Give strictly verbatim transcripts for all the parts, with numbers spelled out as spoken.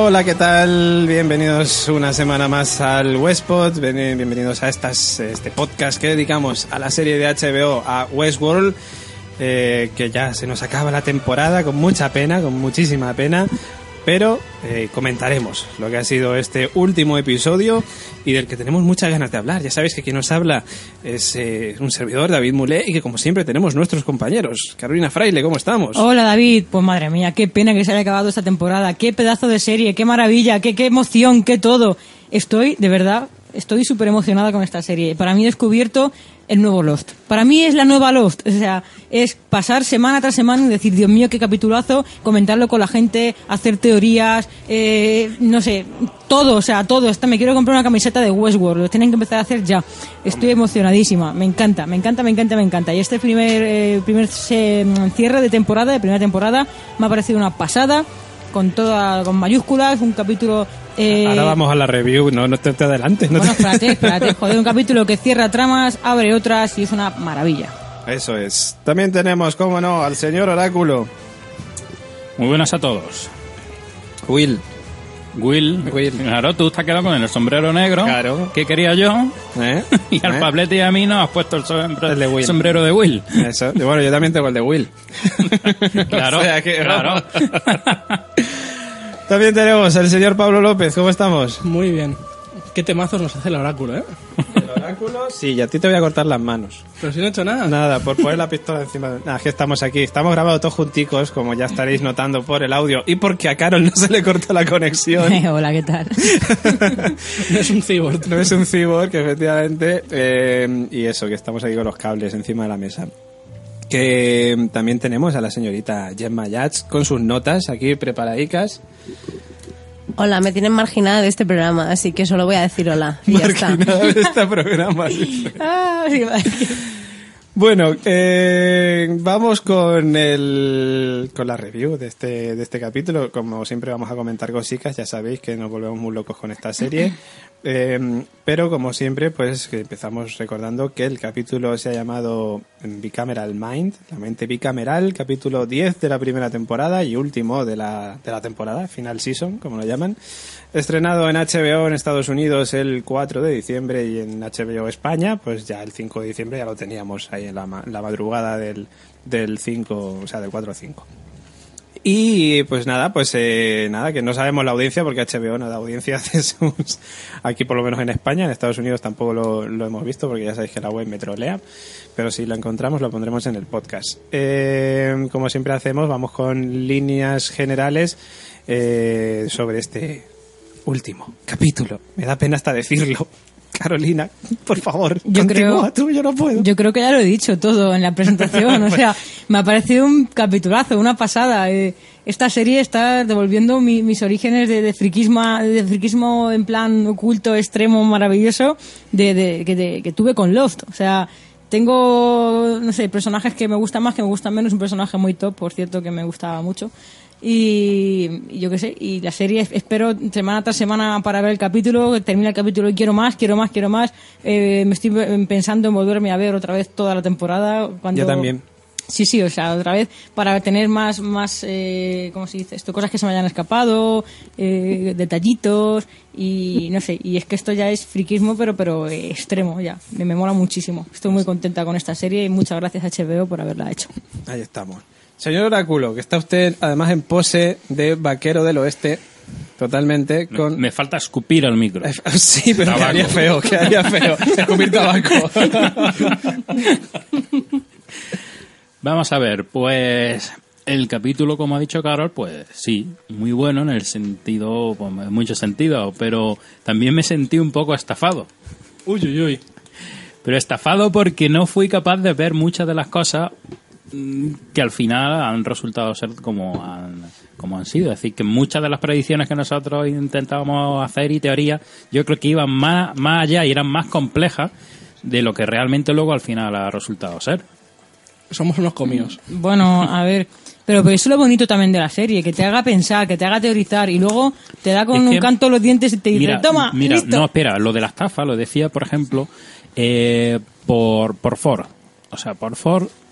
Hola, ¿qué tal? Bienvenidos una semana más al Westpod, bienvenidos a estas, este podcast que dedicamos a la serie de H B O, a Westworld, eh, que ya se nos acaba la temporada con mucha pena, con muchísima pena, pero eh, comentaremos lo que ha sido este último episodio y del que tenemos muchas ganas de hablar. Ya sabéis que quien nos habla es eh, un servidor, David Mulé, y que como siempre tenemos nuestros compañeros. Carolina Fraile, ¿cómo estamos? Hola David, pues madre mía, qué pena que se haya acabado esta temporada, qué pedazo de serie, qué maravilla, qué, qué emoción, qué todo. Estoy, de verdad, estoy súper emocionada con esta serie. Para mí he descubierto el nuevo Lost. Para mí es la nueva Lost. O sea, es pasar semana tras semana y decir, Dios mío, qué capitulazo, comentarlo con la gente, hacer teorías, eh, no sé, todo, o sea, todo. Hasta me quiero comprar una camiseta de Westworld. Lo tienen que empezar a hacer ya. Estoy emocionadísima. Me encanta, me encanta, me encanta, me encanta. Y este primer, eh, primer se, cierre de temporada, de primera temporada, me ha parecido una pasada, con toda, con mayúsculas, un capítulo... Eh... Ahora vamos a la review, no, no te, te adelantes. No bueno, te... espérate, espérate, joder, un capítulo que cierra tramas, abre otras y es una maravilla. Eso es. También tenemos, cómo no, al señor Oráculo. Muy buenas a todos. Will. Will, Will. Claro, tú te has quedado con el sombrero negro. Claro. ¿Qué quería yo? ¿Eh? Y al ¿Eh? Pablete y a mí nos has puesto el, sombre- El de Will. sombrero de Will. Eso. Bueno, yo también tengo el de Will. Claro, O sea que, claro. También tenemos al señor Pablo López. ¿Cómo estamos? Muy bien. Qué temazos nos hace el oráculo, ¿eh? ¿El oráculo? Sí, y a ti te voy a cortar las manos. Pero si no he hecho nada. Nada, por poner la pistola encima de... Nada, que estamos aquí. Estamos grabados todos junticos, como ya estaréis notando por el audio. Y porque a Carol no se le corta la conexión. Hola, ¿qué tal? No es un cyborg. No es un cyborg, efectivamente. Eh, y eso, que estamos aquí con los cables encima de la mesa. Que también tenemos a la señorita Gemma Yats con sus notas aquí preparadicas. Hola, me tienen marginada de este programa, así que solo voy a decir hola. Y ya está. Marginada de este programa. Ah, sí, vale. Bueno, eh, vamos con el con la review de este de este capítulo. Como siempre vamos a comentar cositas, ya sabéis que nos volvemos muy locos con esta serie. Eh, pero como siempre, pues que empezamos recordando que el capítulo se ha llamado Bicameral Mind, la mente bicameral, capítulo diez de la primera temporada y último de la, de la temporada, final season, como lo llaman. Estrenado en H B O en Estados Unidos el cuatro de diciembre y en H B O España, pues ya el cinco de diciembre ya lo teníamos ahí en la, la madrugada del, del cinco, o sea, del cuatro a cinco. Y pues nada, pues eh, nada, que no sabemos la audiencia porque H B O no da audiencia de sus... Aquí por lo menos en España, en Estados Unidos tampoco lo, lo hemos visto porque ya sabéis que la web me trolea, pero si lo encontramos lo pondremos en el podcast. Eh, como siempre hacemos, vamos con líneas generales eh, sobre este último capítulo. Me da pena hasta decirlo. Carolina, por favor, Yo creo, tú, yo no puedo. yo creo que ya lo he dicho todo en la presentación. O sea, me ha parecido un capitulazo, una pasada. Eh, esta serie está devolviendo mi, mis orígenes de, de friquismo, de friquismo en plan oculto, extremo, maravilloso, de, de, que, de, que tuve con Lost. O sea, tengo, no sé, personajes que me gustan más, que me gustan menos. Un personaje muy top, por cierto, que me gustaba mucho. Y, y yo qué sé, y la serie espero semana tras semana para ver el capítulo, termina el capítulo y quiero más, quiero más, quiero más. Eh, me estoy pensando en volverme a ver otra vez toda la temporada. Cuando... Yo también. Sí, sí, o sea, otra vez para tener más, más eh, ¿cómo se dice esto? Cosas que se me hayan escapado, eh, detallitos y no sé, y es que esto ya es friquismo pero pero eh, extremo ya, me, me mola muchísimo. Estoy muy contenta con esta serie y muchas gracias a H B O por haberla hecho. Ahí estamos. Señor Oráculo, que está usted además en pose de vaquero del oeste, totalmente con... Me, me falta escupir al micro. Sí, pero Tabaco. quedaría feo, quedaría feo. Escupir tabaco. Vamos a ver, pues el capítulo, como ha dicho Carol, pues sí, muy bueno en el sentido, pues en muchos sentidos, pero también me sentí un poco estafado. Uy, uy, uy. Pero estafado porque no fui capaz de ver muchas de las cosas que al final han resultado ser como han, como han sido. Es decir, que muchas de las predicciones que nosotros intentábamos hacer y teorías, yo creo que iban más, más allá y eran más complejas de lo que realmente luego al final ha resultado ser. Somos unos comidos. Bueno, a ver, pero, pero eso es lo bonito también de la serie, que te haga pensar, que te haga teorizar y luego te da con Es que, un canto los dientes y te dice, mira, toma, mira, listo. no, espera, lo de la estafa lo decía, por ejemplo, eh, por, por Ford. O sea, por Ford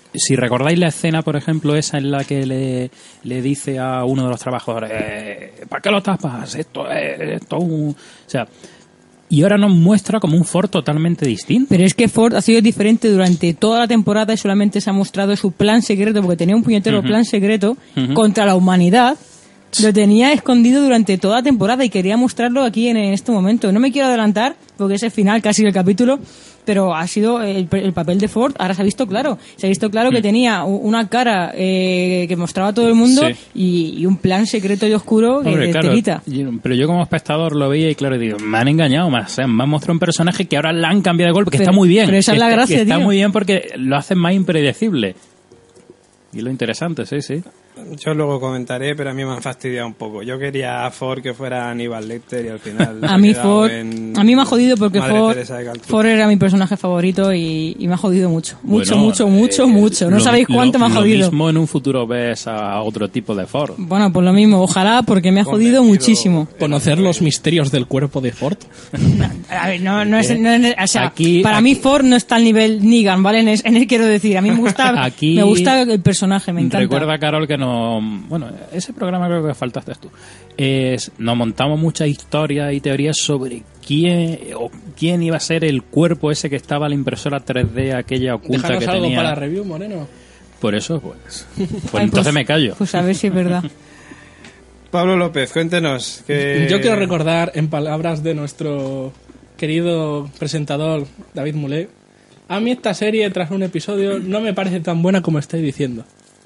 si recordáis la escena, por ejemplo, esa en la que le, le dice a uno de los trabajadores, eh, ¿para qué lo tapas? Esto es esto un... O sea, y ahora nos muestra como un Ford totalmente distinto. Pero es que Ford ha sido diferente durante toda la temporada y solamente se ha mostrado su plan secreto, porque tenía un puñetero uh-huh. plan secreto uh-huh. contra la humanidad. Lo tenía escondido durante toda la temporada y quería mostrarlo aquí en este momento. No me quiero adelantar, porque es el final casi del capítulo, pero ha sido el, el papel de Ford. Ahora se ha visto claro. Se ha visto claro mm. que tenía una cara eh, que mostraba a todo el mundo sí. y, y un plan secreto y oscuro que Hombre, claro, te quita. Pero yo como espectador lo veía y claro, digo, me han engañado, me han, me han mostrado un personaje que ahora le han cambiado de golpe, que pero, está muy bien. Pero esa es la está, gracia, Está tío. muy bien porque lo hacen más impredecible. Y lo interesante, sí, sí. Yo luego comentaré, pero a mí me han fastidiado un poco. Yo quería a Ford que fuera Aníbal Lecter y al final... a mí Ford... A mí me ha jodido porque Ford, Ford era mi personaje favorito y, y me ha jodido mucho. Mucho, bueno, mucho, mucho, eh, mucho. No lo, sabéis cuánto lo, me ha jodido. Lo mismo en un futuro ves a otro tipo de Ford. Bueno, pues lo mismo. Ojalá, porque me ha jodido muchísimo. ¿Conocer los misterios del cuerpo de Ford? A ver, no, no, es, no es... O sea, aquí, para aquí, mí Ford no está al nivel Negan, ¿vale? En, es, en él quiero decir. A mí me gusta, aquí, me gusta el personaje, me encanta. Recuerda, Carol, que no... Bueno, ese programa creo que faltaste tú. Es, nos montamos muchas historias y teorías sobre quién o quién iba a ser el cuerpo ese que estaba en la impresora tres D, aquella oculta Déjanos que algo tenía. Para la review, Moreno. Por eso, pues, pues Ay, entonces pues, me callo. Pues a ver si es verdad. Pablo López, cuéntenos. Que... Yo quiero recordar, en palabras de nuestro querido presentador David Mulé, a mí esta serie, tras un episodio, no me parece tan buena como estáis diciendo.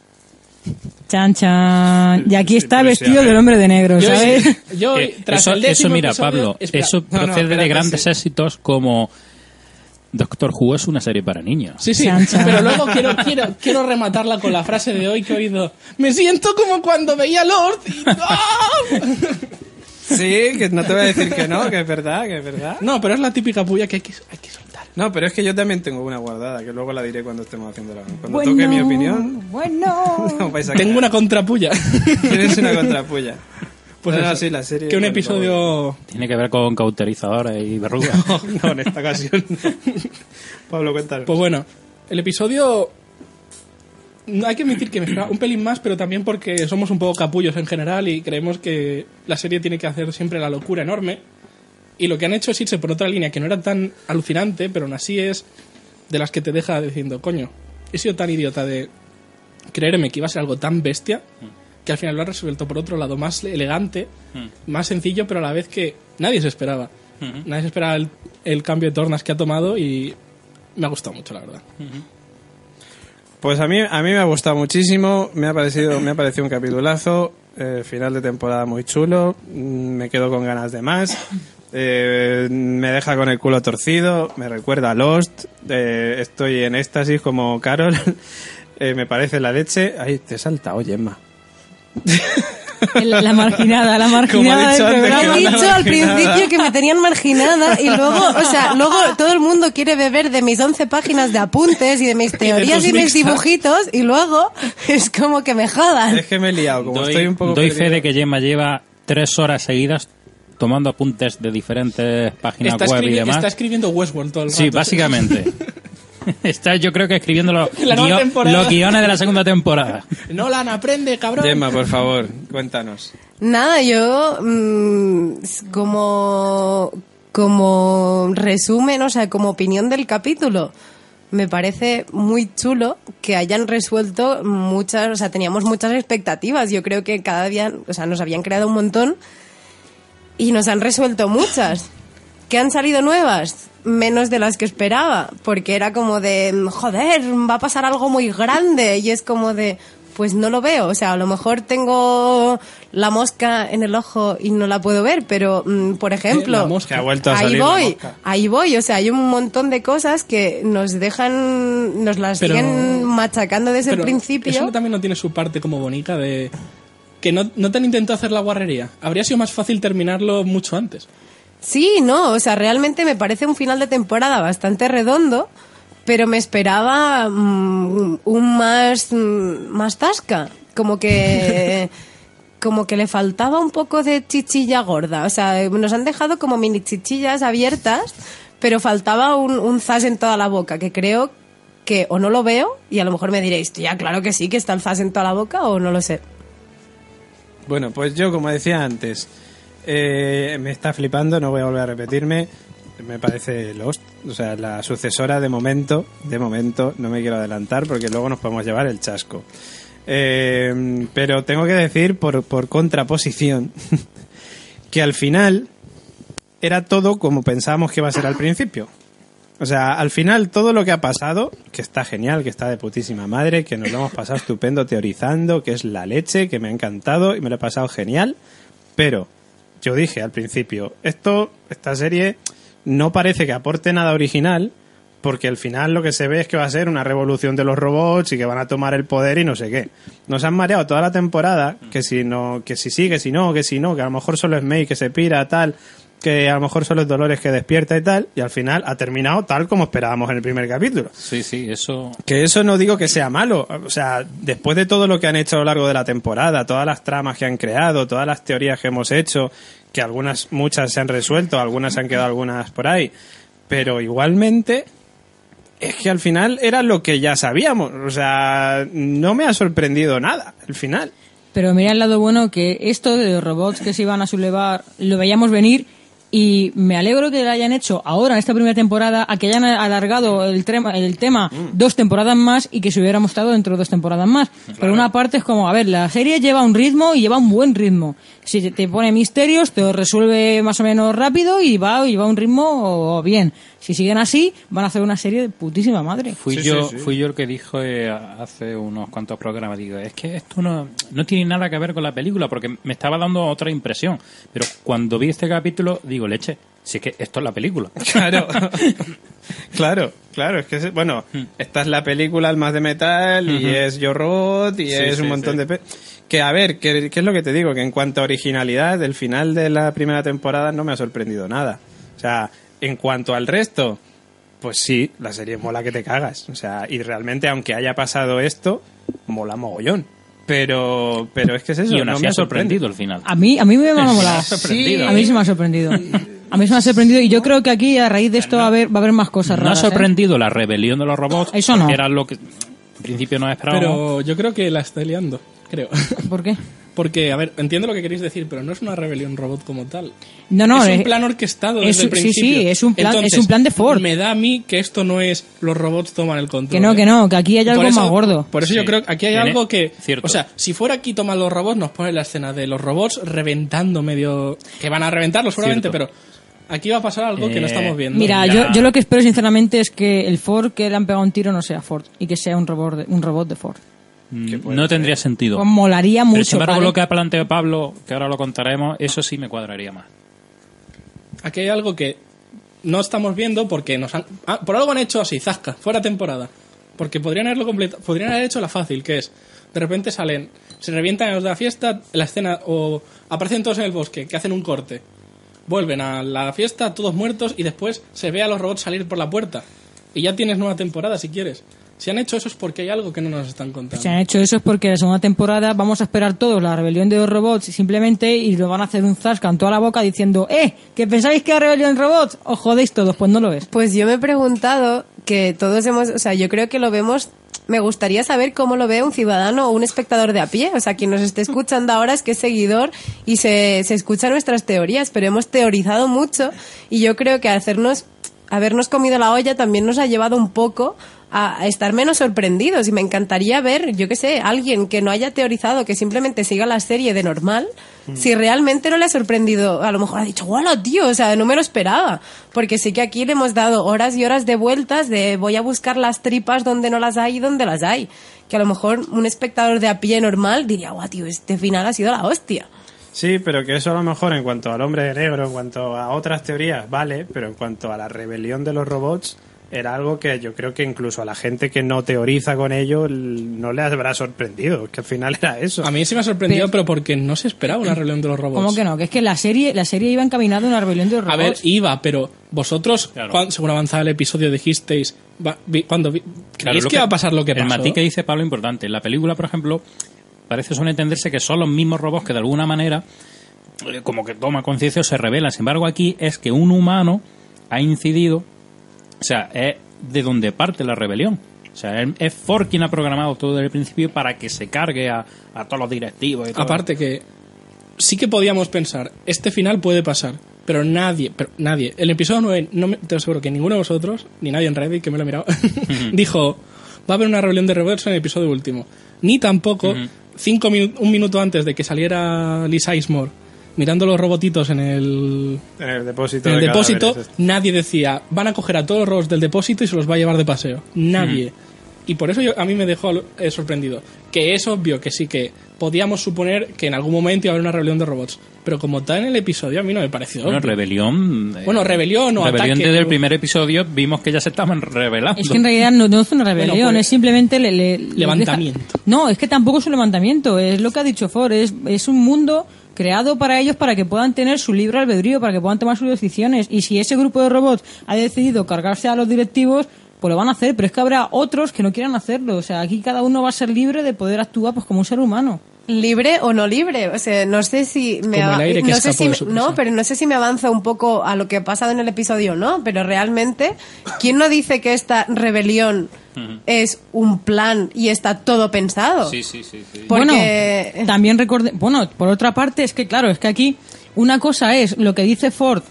Chan, chan. Y aquí está vestido del hombre de negro, ¿sabes? Yo, yo eh, tras eso, el eso, mira, episodio, Pablo, espera. eso no, no, procede espérate, de grandes sí. éxitos como Doctor Who es una serie para niños. Sí, sí, chan, chan. pero luego quiero, quiero, quiero rematarla con la frase de hoy que he oído. Me siento como cuando veía Lord y... ¡Oh! Sí, que no te voy a decir que no, que es verdad, que es verdad. No, pero es la típica puya que hay que, hay que soltar. No, pero es que yo también tengo una guardada, que luego la diré cuando estemos haciendo la... Cuando Bueno, toque mi opinión... Bueno. no vais a Tengo caer. una contrapuya. Tienes una contrapulla. Pues no, no, eso, sí, la serie... que un bueno, episodio... Tiene que ver con cauterizadores y verrugas. No, no, en esta ocasión no. Pablo, cuéntanos. Pues bueno, el episodio... No hay que admitir que me esperaba un pelín más, pero también porque somos un poco capullos en general y creemos que la serie tiene que hacer siempre la locura enorme. Y lo que han hecho es irse por otra línea que no era tan alucinante, pero aún así es de las que te deja diciendo, coño, he sido tan idiota de creerme que iba a ser algo tan bestia que al final lo ha resuelto por otro lado más elegante, más sencillo, pero a la vez que nadie se esperaba. Uh-huh. Nadie se esperaba el, el cambio de tornas que ha tomado y me ha gustado mucho, la verdad. Uh-huh. Pues a mí, a mí me ha gustado muchísimo, me ha parecido, me ha parecido un capitulazo, eh, final de temporada muy chulo, me quedo con ganas de más, eh, me deja con el culo torcido, me recuerda a Lost, eh, estoy en éxtasis como Carol, eh, me parece la leche. Ay, te salta, oye, Emma. La, la marginada, la marginada del programa. He dicho al principio que me tenían marginada y luego, o sea, luego todo el mundo quiere beber de mis once páginas de apuntes y de mis teorías y, y mis dibujitos y luego es como que me jodan. Es que me he liado, como doy, estoy un poco Doy perdido. fe de que Gemma lleva tres horas seguidas tomando apuntes de diferentes páginas Está, web y escribi- demás. está escribiendo Westworld todo el rato. Sí, básicamente. Está, yo creo que escribiendo los, La nueva guio- temporada. los guiones de la segunda temporada. Nolan, aprende, cabrón. Gemma, por favor, cuéntanos. Nada, yo mmm, como como resumen, o sea, como opinión del capítulo, me parece muy chulo que hayan resuelto muchas, o sea, teníamos muchas expectativas. Yo creo que cada día, o sea, nos habían creado un montón y nos han resuelto muchas. ¿Qué han salido nuevas? Menos de las que esperaba, porque era como de, joder, va a pasar algo muy grande, y es como de, pues no lo veo, o sea, a lo mejor tengo la mosca en el ojo y no la puedo ver, pero, mm, por ejemplo, La mosca. Que ha vuelto a ahí salir la voy, mosca. ahí voy, o sea, hay un montón de cosas que nos dejan, nos las Pero- siguen machacando desde Pero el principio. eso también no tiene su parte como bonita de... Que no, no te han intentado hacer la guarrería. Habría sido más fácil terminarlo mucho antes. Sí, no, o sea, realmente me parece un final de temporada bastante redondo, pero me esperaba mm, un más mm, más tasca, como que como que le faltaba un poco de chichilla gorda, o sea, nos han dejado como mini chichillas abiertas, pero faltaba un, un zas en toda la boca, que creo que o no lo veo y a lo mejor me diréis, ya claro que sí, que está el Zas en toda la boca, o no lo sé. Bueno, pues yo, como decía antes, eh, me está flipando, no voy a volver a repetirme, me parece Lost, o sea, la sucesora de momento, de momento, no me quiero adelantar porque luego nos podemos llevar el chasco. Eh, pero tengo que decir, por, por contraposición, que al final era todo como pensábamos que iba a ser al principio. O sea, al final todo lo que ha pasado, que está genial, que está de putísima madre, que nos lo hemos pasado estupendo teorizando, que es la leche, que me ha encantado y me lo he pasado genial, pero yo dije al principio, esto, esta serie no parece que aporte nada original, porque al final lo que se ve es que va a ser una revolución de los robots y que van a tomar el poder y no sé qué. Nos han mareado toda la temporada, que si no, que si sí, que si no, que si no, que a lo mejor solo es May que se pira, tal, que a lo mejor son los Dolores que despierta y tal, y al final ha terminado tal como esperábamos en el primer capítulo. Sí, sí, eso... Que eso no digo que sea malo, o sea, después de todo lo que han hecho a lo largo de la temporada, todas las tramas que han creado, todas las teorías que hemos hecho, que algunas, muchas se han resuelto, algunas se han quedado algunas por ahí, pero igualmente es que al final era lo que ya sabíamos, o sea, no me ha sorprendido nada, el final. Pero mira el lado bueno, que esto de los robots que se iban a sublevar lo veíamos venir. Y me alegro que lo hayan hecho ahora, en esta primera temporada, a que hayan alargado el, trema, el tema mm. dos temporadas más y que se hubiera mostrado dentro de dos temporadas más. Claro. Pero una parte es como, a ver, la serie lleva un ritmo y lleva un buen ritmo. Si te pone misterios, te lo resuelve más o menos rápido y va, y va a un ritmo bien. Si siguen así, van a hacer una serie de putísima madre. Fui sí, yo sí, sí. fui yo el que dijo eh, hace unos cuantos programas, digo, es que esto no, no tiene nada que ver con la película, porque me estaba dando otra impresión. Pero cuando vi este capítulo, digo, leche, si es que esto es la película. Claro, claro, claro, es que, bueno, esta es la película El Más de Metal y uh-huh. es Yo Robot y sí, es un sí, montón sí. de... Pe- que a ver, ¿qué, ¿qué es lo que te digo? Que en cuanto a originalidad, el final de la primera temporada no me ha sorprendido nada. O sea, en cuanto al resto, pues sí, la serie mola que te cagas. O sea, y realmente, aunque haya pasado esto, mola mogollón. Pero, pero es que es eso. Y aún así no me ha sorprendido el final. A mí, a mí me ha molado. Sí. A mí sí me ha sorprendido. A mí se me ha sorprendido y yo creo que aquí, a raíz de esto, va a haber, va a haber más cosas no raras. No ha sorprendido ¿eh? la rebelión de los robots. Eso no. Que era lo que en principio no esperábamos. Pero yo creo que la está liando, creo. ¿Por qué? Porque, a ver, entiendo lo que queréis decir, pero no es una rebelión robot como tal. No, no. Es un eh, plan orquestado desde es, el principio. Sí, sí, es un plan, Entonces, es un plan de Ford. Me da a mí que esto no es los robots toman el control. Que no, ¿eh? que no, que aquí hay algo por eso, más gordo. Por eso sí. yo creo que aquí hay Tiene, algo que... Cierto. O sea, si fuera aquí toman los robots, nos pone la escena de los robots reventando medio... Que van a reventarlos seguramente, Cierto. pero... Aquí va a pasar algo eh, que no estamos viendo. Mira, la... yo, yo lo que espero sinceramente es que el Ford que le han pegado un tiro no sea Ford y que sea un robot de, un robot de Ford. No tendría sentido. Pues molaría mucho. Pero sin embargo, ¿vale? lo que ha planteado Pablo, que ahora lo contaremos, eso sí me cuadraría más. Aquí hay algo que no estamos viendo porque nos han... Ah, por algo han hecho así, zasca, fuera temporada. Porque podrían haberlo completo, podrían haber hecho la fácil, que es, de repente salen, se revientan en los de la fiesta, la escena, o aparecen todos en el bosque, que hacen un corte. Vuelven a la fiesta, todos muertos, y después se ve a los robots salir por la puerta. Y ya tienes nueva temporada, si quieres. Si han hecho eso es porque hay algo que no nos están contando. Si han hecho eso es porque la segunda temporada vamos a esperar todos la rebelión de los robots simplemente y lo van a hacer un zasca en toda la boca diciendo ¡eh! ¿Que pensáis que hay rebelión de robots? Os jodéis todos, pues no lo es. Pues yo me he preguntado que todos hemos... O sea, yo creo que lo vemos... Me gustaría saber cómo lo ve un ciudadano o un espectador de a pie. O sea, quien nos esté escuchando ahora es que es seguidor y se, se escucha nuestras teorías, pero hemos teorizado mucho y yo creo que hacernos... habernos comido la olla también nos ha llevado un poco a estar menos sorprendidos y me encantaría ver, yo qué sé, alguien que no haya teorizado, que simplemente siga la serie de normal, mm. si realmente no le ha sorprendido, a lo mejor ha dicho, ¡guau, tío! O sea, no me lo esperaba, porque sí que aquí le hemos dado horas y horas de vueltas de voy a buscar las tripas donde no las hay y donde las hay, que a lo mejor un espectador de a pie normal diría, ¡guau, tío! Este final ha sido la hostia. Sí, pero que eso a lo mejor en cuanto al hombre negro, en cuanto a otras teorías, vale, pero en cuanto a la rebelión de los robots, era algo que yo creo que incluso a la gente que no teoriza con ello no le habrá sorprendido, que al final era eso. A mí sí me ha sorprendido, pero, pero porque no se esperaba una rebelión de los robots. ¿Cómo que no? Que es que la serie la serie iba encaminada a una rebelión de los robots. A ver, iba, pero vosotros, claro. cuando, según avanzaba el episodio, dijisteis, va, vi, cuando vi, ¿creéis claro, que, que va a pasar lo que pasó? El matiz que dice Pablo es importante. En la película, por ejemplo, parece suele entenderse que son los mismos robots que de alguna manera como que toma conciencia o se revela. Sin embargo, aquí es que un humano ha incidido, o sea, es de donde parte la rebelión. O sea, es- es Ford quien ha programado todo desde el principio para que se cargue a, a todos los directivos y todo. Aparte que sí que podíamos pensar, este final puede pasar, pero nadie, pero nadie, el episodio nueve, no me, te aseguro que ninguno de vosotros, ni nadie en Reddit, que me lo he mirado, dijo, va a haber una rebelión de robots en el episodio último. Ni tampoco, cinco minu- un minuto antes de que saliera Lee Sizemore, mirando los robotitos en el, En el depósito. en el de depósito, cadáveres este. nadie decía, van a coger a todos los robots del depósito y se los va a llevar de paseo. Nadie. Y por eso yo, a mí me dejó eh, sorprendido. Que es obvio que sí que podíamos suponer que en algún momento iba a haber una rebelión de robots. Pero como tal en el episodio a mí no me pareció. Bueno, obvio. rebelión. eh, Bueno, rebelión o rebelión ataque. desde el primer episodio vimos que ya se estaban rebelando. Es que en realidad no, no es una rebelión, Bueno, pues, es simplemente... Le, le- le levantamiento. deja- No, es que tampoco es un levantamiento, es lo que ha dicho Ford, es, es un mundo creado para ellos para que puedan tener su libre albedrío, para que puedan tomar sus decisiones. Y si ese grupo de robots ha decidido cargarse a los directivos, pues lo van a hacer, pero es que habrá otros que no quieran hacerlo. O sea, aquí cada uno va a ser libre de poder actuar pues como un ser humano. ¿Libre o no libre? O sea, no sé si me Como el ava- aire que no sé escapó si de me- su no, presa. pero no sé si me avanza un poco a lo que ha pasado en el episodio, ¿no? Pero realmente, ¿quién no dice que esta rebelión es un plan y está todo pensado? Sí, sí, sí. sí. Porque Bueno, también recorde, bueno, por otra parte es que claro, es que aquí una cosa es lo que dice Ford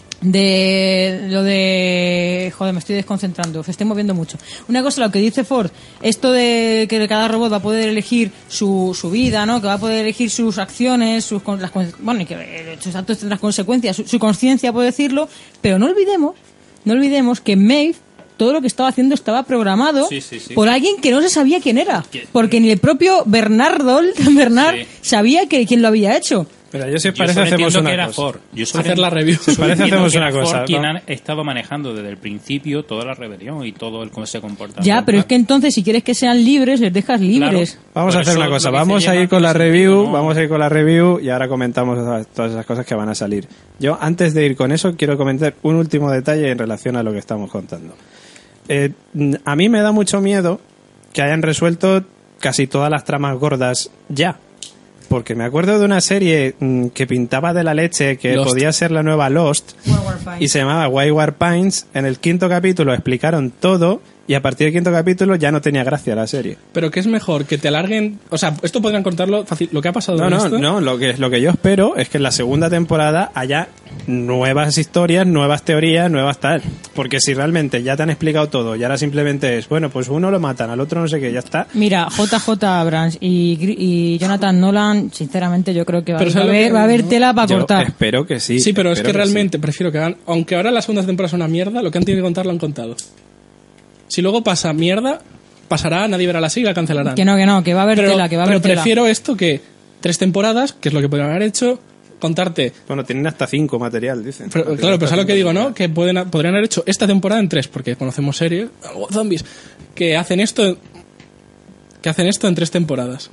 de lo de joder, me estoy desconcentrando, se estoy moviendo mucho. Una cosa lo que dice Ford, esto de que cada robot va a poder elegir su, su vida, ¿no? Que va a poder elegir sus acciones, sus con- las con- bueno, y que eh, sus actos tendrán consecuencias, su, su conciencia, puedo decirlo, pero no olvidemos, no olvidemos que Maeve todo lo que estaba haciendo estaba programado Sí, sí, sí. por alguien que no se sabía quién era, Que- porque ni el propio Bernardo Bernard Sí. sabía que quién lo había hecho. Mira, yo si os Yo parece solo hacemos entiendo una que era cosa. Ford. Yo solo Hacer la review. solo parece, entiendo hacemos que una era cosa, Ford quien ¿no? ha estado manejando desde el principio toda la rebelión y todo el cómo se comporta. Ya, pero es que entonces si quieres que sean libres, les dejas libres. Claro. Vamos Por a hacer eso una cosa, lo que vamos se a llama ir con la tiene review, sentido, ¿no? vamos a ir con la review y ahora comentamos esas- todas esas cosas que van a salir. Yo, antes de ir con eso, quiero comentar un último detalle en relación a lo que estamos contando. Eh, a mí me da mucho miedo que hayan resuelto casi todas las tramas gordas ya. Porque me acuerdo de una serie mm, que pintaba de la leche, que Lost. podía ser la nueva Lost, y se llamaba Wayward Pines. En el quinto capítulo explicaron todo, y a partir del quinto capítulo ya no tenía gracia la serie. Pero que es mejor que te alarguen. O sea, esto podrían contarlo fácil. Lo que ha pasado No, en no, esto. no, lo que, lo que yo espero es que en la segunda temporada haya nuevas historias, nuevas teorías, nuevas tal. Porque si realmente ya te han explicado todo y ahora simplemente es, bueno, pues uno lo matan, al otro no sé qué, ya está. Mira, J J Abrams y, Gri- y Jonathan Nolan, sinceramente yo creo que va, Pero va a ¿sabes lo haber, que- va a haber no? tela para Yo cortar. espero que sí. Sí, pero es espero que sí. realmente prefiero que hagan. Aunque ahora la segunda temporada es una mierda, lo que han tenido que contar lo han contado. Si luego pasa mierda, pasará, nadie verá la serie y la cancelarán. Que no, que no, que va a haber pero, tela, que va a pero haber tela. prefiero esto que tres temporadas, que es lo que podrían haber hecho, contarte. Bueno, tienen hasta cinco material, dicen. Pero, Tienen claro, hasta pero ¿sabes lo que cinco digo, no? material. Que pueden, podrían haber hecho esta temporada en tres, porque conocemos series, algo zombies, que hacen esto, que hacen esto en tres temporadas.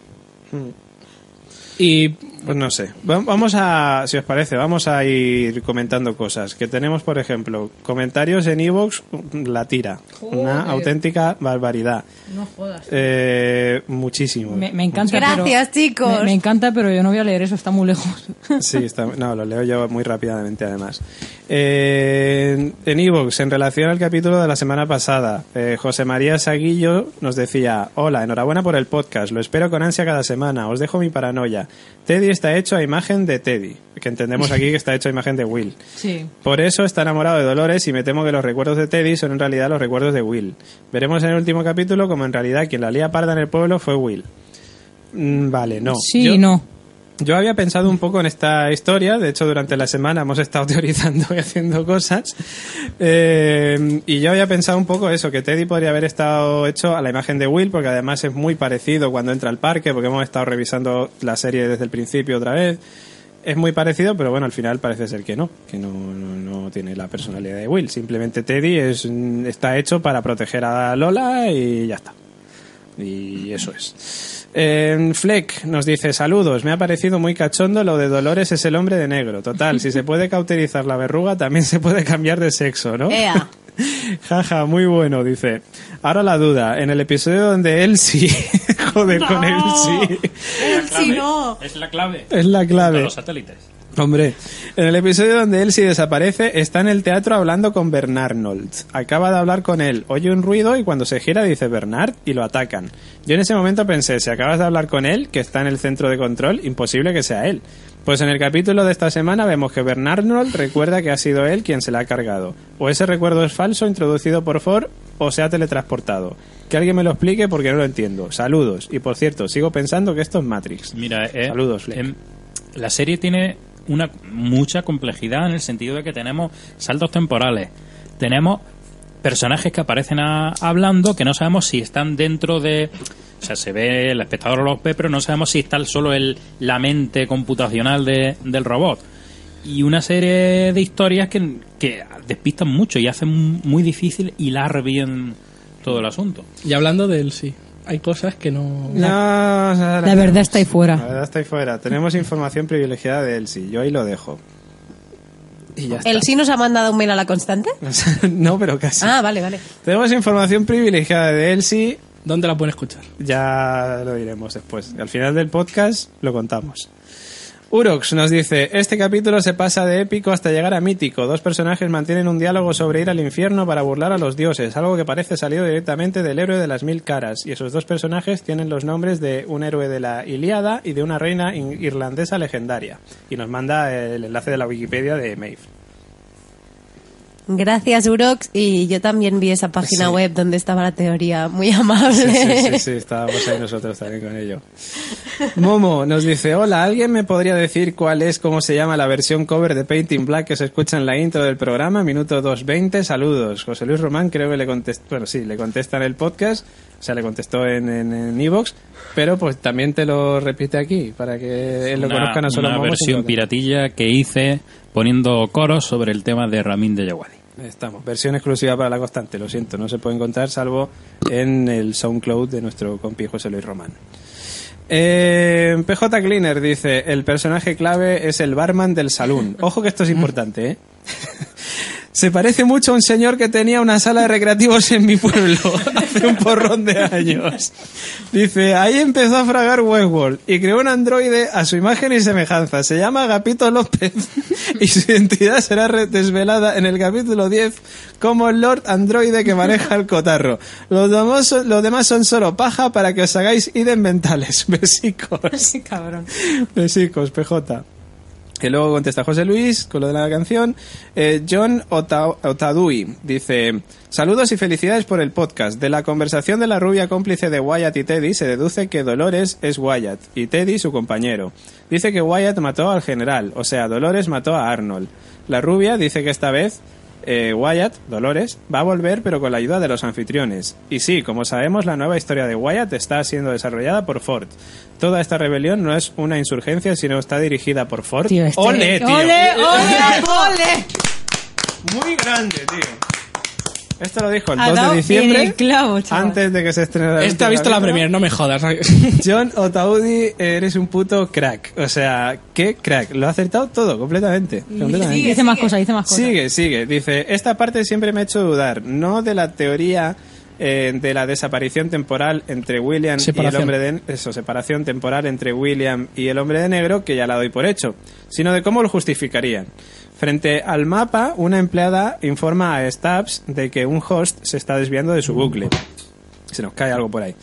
Y Pues no sé. Va- Vamos a, si os parece, vamos a ir comentando cosas. Que tenemos, por ejemplo, comentarios en iVoox, la tira. Una auténtica barbaridad. No jodas. Eh, muchísimo. Me, me encanta, Gracias, pero, chicos. Me, me encanta, pero yo no voy a leer eso, está muy lejos. Sí, está, no, lo leo yo muy rápidamente además. Eh, en iVoox, en relación al capítulo de la semana pasada, eh, José María Saguillo nos decía: hola, enhorabuena por el podcast, lo espero con ansia cada semana, os dejo mi paranoia. Teddy está hecho a imagen de Teddy, que entendemos aquí que está hecho a imagen de Will. Sí. Por eso está enamorado de Dolores y me temo que los recuerdos de Teddy son en realidad los recuerdos de Will. Veremos en el último capítulo como en realidad quien la lía parda en el pueblo fue Will. Mm, vale, no. Sí, Yo- no. Yo había pensado un poco en esta historia, de hecho durante la semana hemos estado teorizando y haciendo cosas, eh, y yo había pensado un poco eso, que Teddy podría haber estado hecho a la imagen de Will, porque además es muy parecido cuando entra al parque, porque hemos estado revisando la serie desde el principio otra vez. Es muy parecido, pero bueno, al final parece ser que no, que no, no, no tiene la personalidad de Will. Simplemente Teddy es, está hecho para proteger a Lola y ya está. Y eso es. Eh, Fleck nos dice: saludos, me ha parecido muy cachondo lo de Dolores es el hombre de negro. Total, si se puede cauterizar la verruga, también se puede cambiar de sexo, ¿no? Ea. Jaja, muy bueno, dice. Ahora la duda, en el episodio donde él sí, joder con él sí, Sí, no. Es la clave. es la De clave. los satélites. Hombre, en el episodio donde Elsie desaparece, está en el teatro hablando con Bernarnold. Acaba de hablar con él, oye un ruido y cuando se gira dice Bernard y lo atacan. Yo en ese momento pensé, si acabas de hablar con él, que está en el centro de control, imposible que sea él. Pues en el capítulo de esta semana vemos que Bernarnold recuerda que ha sido él quien se la ha cargado. O ese recuerdo es falso, introducido por Ford, o se ha teletransportado. Que alguien me lo explique porque no lo entiendo. Saludos. Y por cierto, sigo pensando que esto es Matrix. Mira, eh, Saludos, Fleck. em, la serie tiene una mucha complejidad en el sentido de que tenemos saltos temporales, tenemos personajes que aparecen a, hablando que no sabemos si están dentro de, o sea, se ve, el espectador los ve, pero no sabemos si está solo el, la mente computacional de, del robot, y una serie de historias que, que despistan mucho y hacen muy difícil hilar bien todo el asunto. Y hablando de él, sí, hay cosas que no... No, o sea, La verdad está ahí fuera. La verdad está ahí fuera. Tenemos información privilegiada de Elsie. Yo ahí lo dejo. Y ya está. ¿El sí nos ha mandado un mail a la constante? No, pero casi. Ah, vale, vale. Tenemos información privilegiada de Elsie. ¿Dónde la pueden escuchar? Ya lo diremos después. Al final del podcast lo contamos. Urox nos dice, este capítulo se pasa de épico hasta llegar a mítico. Dos personajes mantienen un diálogo sobre ir al infierno para burlar a los dioses, algo que parece salido directamente del héroe de las mil caras. Y esos dos personajes tienen los nombres de un héroe de la Ilíada y de una reina irlandesa legendaria. Y nos manda el enlace de la Wikipedia de Maeve. Gracias, Urox. Y yo también vi esa página Sí. web donde estaba la teoría. Muy amable. Sí, sí, sí, sí, estábamos ahí nosotros también con ello. Momo nos dice, hola, ¿alguien me podría decir cuál es, cómo se llama la versión cover de Painting Black que se escucha en la intro del programa? Minuto dos veinte, saludos. José Luis Román creo que le contestó, bueno, sí, le contesta en el podcast, o sea, le contestó en en, en iVoox, pero pues también te lo repite aquí, para que él lo Una, conozca no solo una Momo, versión sino que- piratilla que hice poniendo coros sobre el tema de Ramin de Djawadi. Estamos, versión exclusiva para la constante, lo siento, no se puede encontrar salvo en el SoundCloud de nuestro compi José Luis Román. Eh, P J Cleaner dice, el personaje clave es el barman del salón. Ojo que esto es importante, ¿eh? Se parece mucho a un señor que tenía una sala de recreativos en mi pueblo hace un porrón de años. Dice, ahí empezó a fragar Westworld y creó un androide a su imagen y semejanza. Se llama Agapito López y su identidad será re- desvelada en el capítulo diez como el Lord Androide que maneja el cotarro. Los demás son, los demás son solo paja para que os hagáis idem mentales. Besicos. Cabrón. Besicos, P J. Que luego contesta José Luis con lo de la canción. Eh, John Ota- Otadui dice, saludos y felicidades por el podcast. De la conversación de la rubia cómplice de Wyatt y Teddy se deduce que Dolores es Wyatt y Teddy su compañero. Dice que Wyatt mató al general, o sea, Dolores mató a Arnold. La rubia dice que esta vez eh, Wyatt, Dolores, va a volver pero con la ayuda de los anfitriones. Y sí, como sabemos, la nueva historia de Wyatt está siendo desarrollada por Ford. Toda esta rebelión no es una insurgencia, sino está dirigida por Ford. Tío, este- ¡Ole, tío! ¡Ole, ole, ole! Muy grande, tío. Esto lo dijo el Ha dos de dado diciembre, en el clavo, chaval. antes de que se estrenara el Esta ha último visto la capítulo. premier, no me jodas. John Otaudi, eres un puto crack. O sea, ¿qué crack? Lo ha acertado todo, completamente. completamente. Dice más cosas, dice más cosas. Sigue, sigue. Dice, esta parte siempre me ha hecho dudar, no de la teoría eh, de la desaparición temporal entre William y el Separación. hombre de... Eso, separación temporal entre William y el hombre de negro, que ya la doy por hecho, sino de cómo lo justificarían. Frente al mapa, una empleada informa a Stubbs de que un host se está desviando de su bucle. Se nos cae algo por ahí.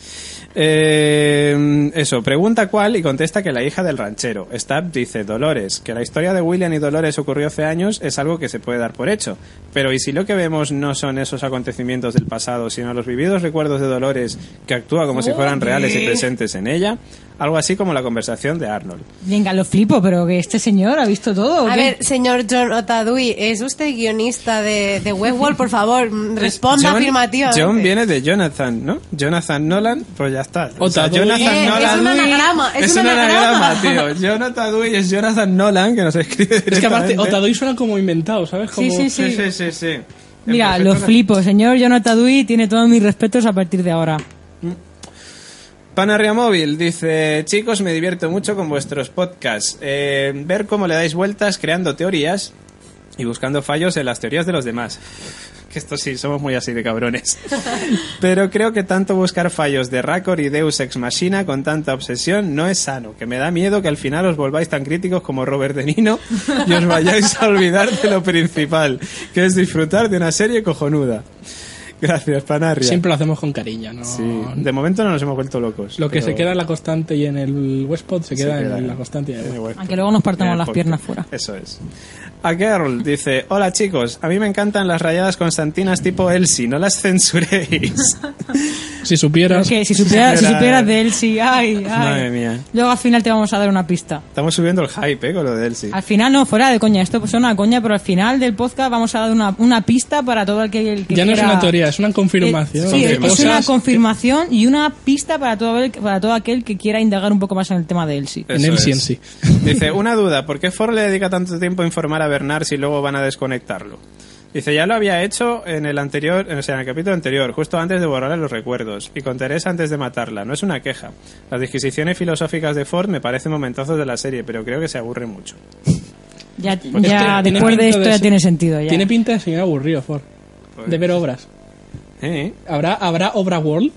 Eh, eso, pregunta cuál y contesta que la hija del ranchero. Stubbs dice, Dolores, que la historia de William y Dolores ocurrió hace años es algo que se puede dar por hecho. Pero ¿y si lo que vemos no son esos acontecimientos del pasado, sino los vividos recuerdos de Dolores que actúa como si fueran reales y presentes en ella? Algo así como la conversación de Arnold. Venga, lo flipo, pero que este señor ha visto todo. ¿o A qué? ver, señor John Otadui, ¿es usted guionista de, de Westworld? Por favor, mm, responda John- afirmativamente. John viene de Jonathan, ¿no? Jonathan Nolan, pues ya está. O sea, Otadui. Jonathan Eh, es Nolan. un anagrama, es un anagrama. tío. Jonathan Dewey es Jonathan Nolan, que nos escribe Es que aparte, directamente. Otadui suena como inventado, ¿sabes? Como... Sí, sí, Sí, sí, sí, sí. Mira, En lo perfecto- flipo. Señor Jonathan Dewey tiene todos mis respetos a partir de ahora. Panarria Móvil dice, chicos, me divierto mucho con vuestros podcasts. Eh, ver cómo le dais vueltas creando teorías y buscando fallos en las teorías de los demás. que esto sí, somos muy así de cabrones. Pero creo que tanto buscar fallos de Racor y Deus Ex Machina con tanta obsesión no es sano, que me da miedo que al final os volváis tan críticos como Robert De Niro y os vayáis a olvidar de lo principal, que es disfrutar de una serie cojonuda. Gracias, Panarria. Siempre lo hacemos con cariño, ¿no? Sí, de momento no nos hemos vuelto locos. Lo que pero... se queda en la constante y en el Westpod se queda, se queda en la constante y en el Westpod. Aunque luego nos partamos En el las podcast. piernas fuera. Eso es. A Girl dice: hola chicos, a mí me encantan las rayadas constantinas tipo Elsie, no las censuréis. Si supieras... Que si supieras, si supieras de Elsie, ay, ay. Madre mía. Luego al final te vamos a dar una pista. Estamos subiendo el hype, ¿eh? Con lo de Elsie. Al final, no, fuera de coña, esto es una coña, pero al final del podcast vamos a dar una, una pista para todo el que, el que Ya no es quiera- una teoría, es una confirmación. Eh, sí, de es cosas una que- confirmación y una pista para todo, el- para todo aquel que quiera indagar un poco más en el tema de Elsie. En Eso Elsie es. en sí. Dice, una duda, ¿por qué Ford le dedica tanto tiempo a informar a Bernard si luego van a desconectarlo? Dice, ya lo había hecho en el anterior, o sea, en el capítulo anterior, justo antes de borrarle los recuerdos, y con Teresa antes de matarla. No es una queja. Las disquisiciones filosóficas de Ford me parecen momentazos de la serie, pero creo que se aburre mucho. Ya, Es ya que tiene después de pinta esto ya ser- tiene sentido. Ya. Tiene pinta de señor aburrido, Ford. De ver obras. ¿Eh? ¿Habrá, ¿habrá Obra World?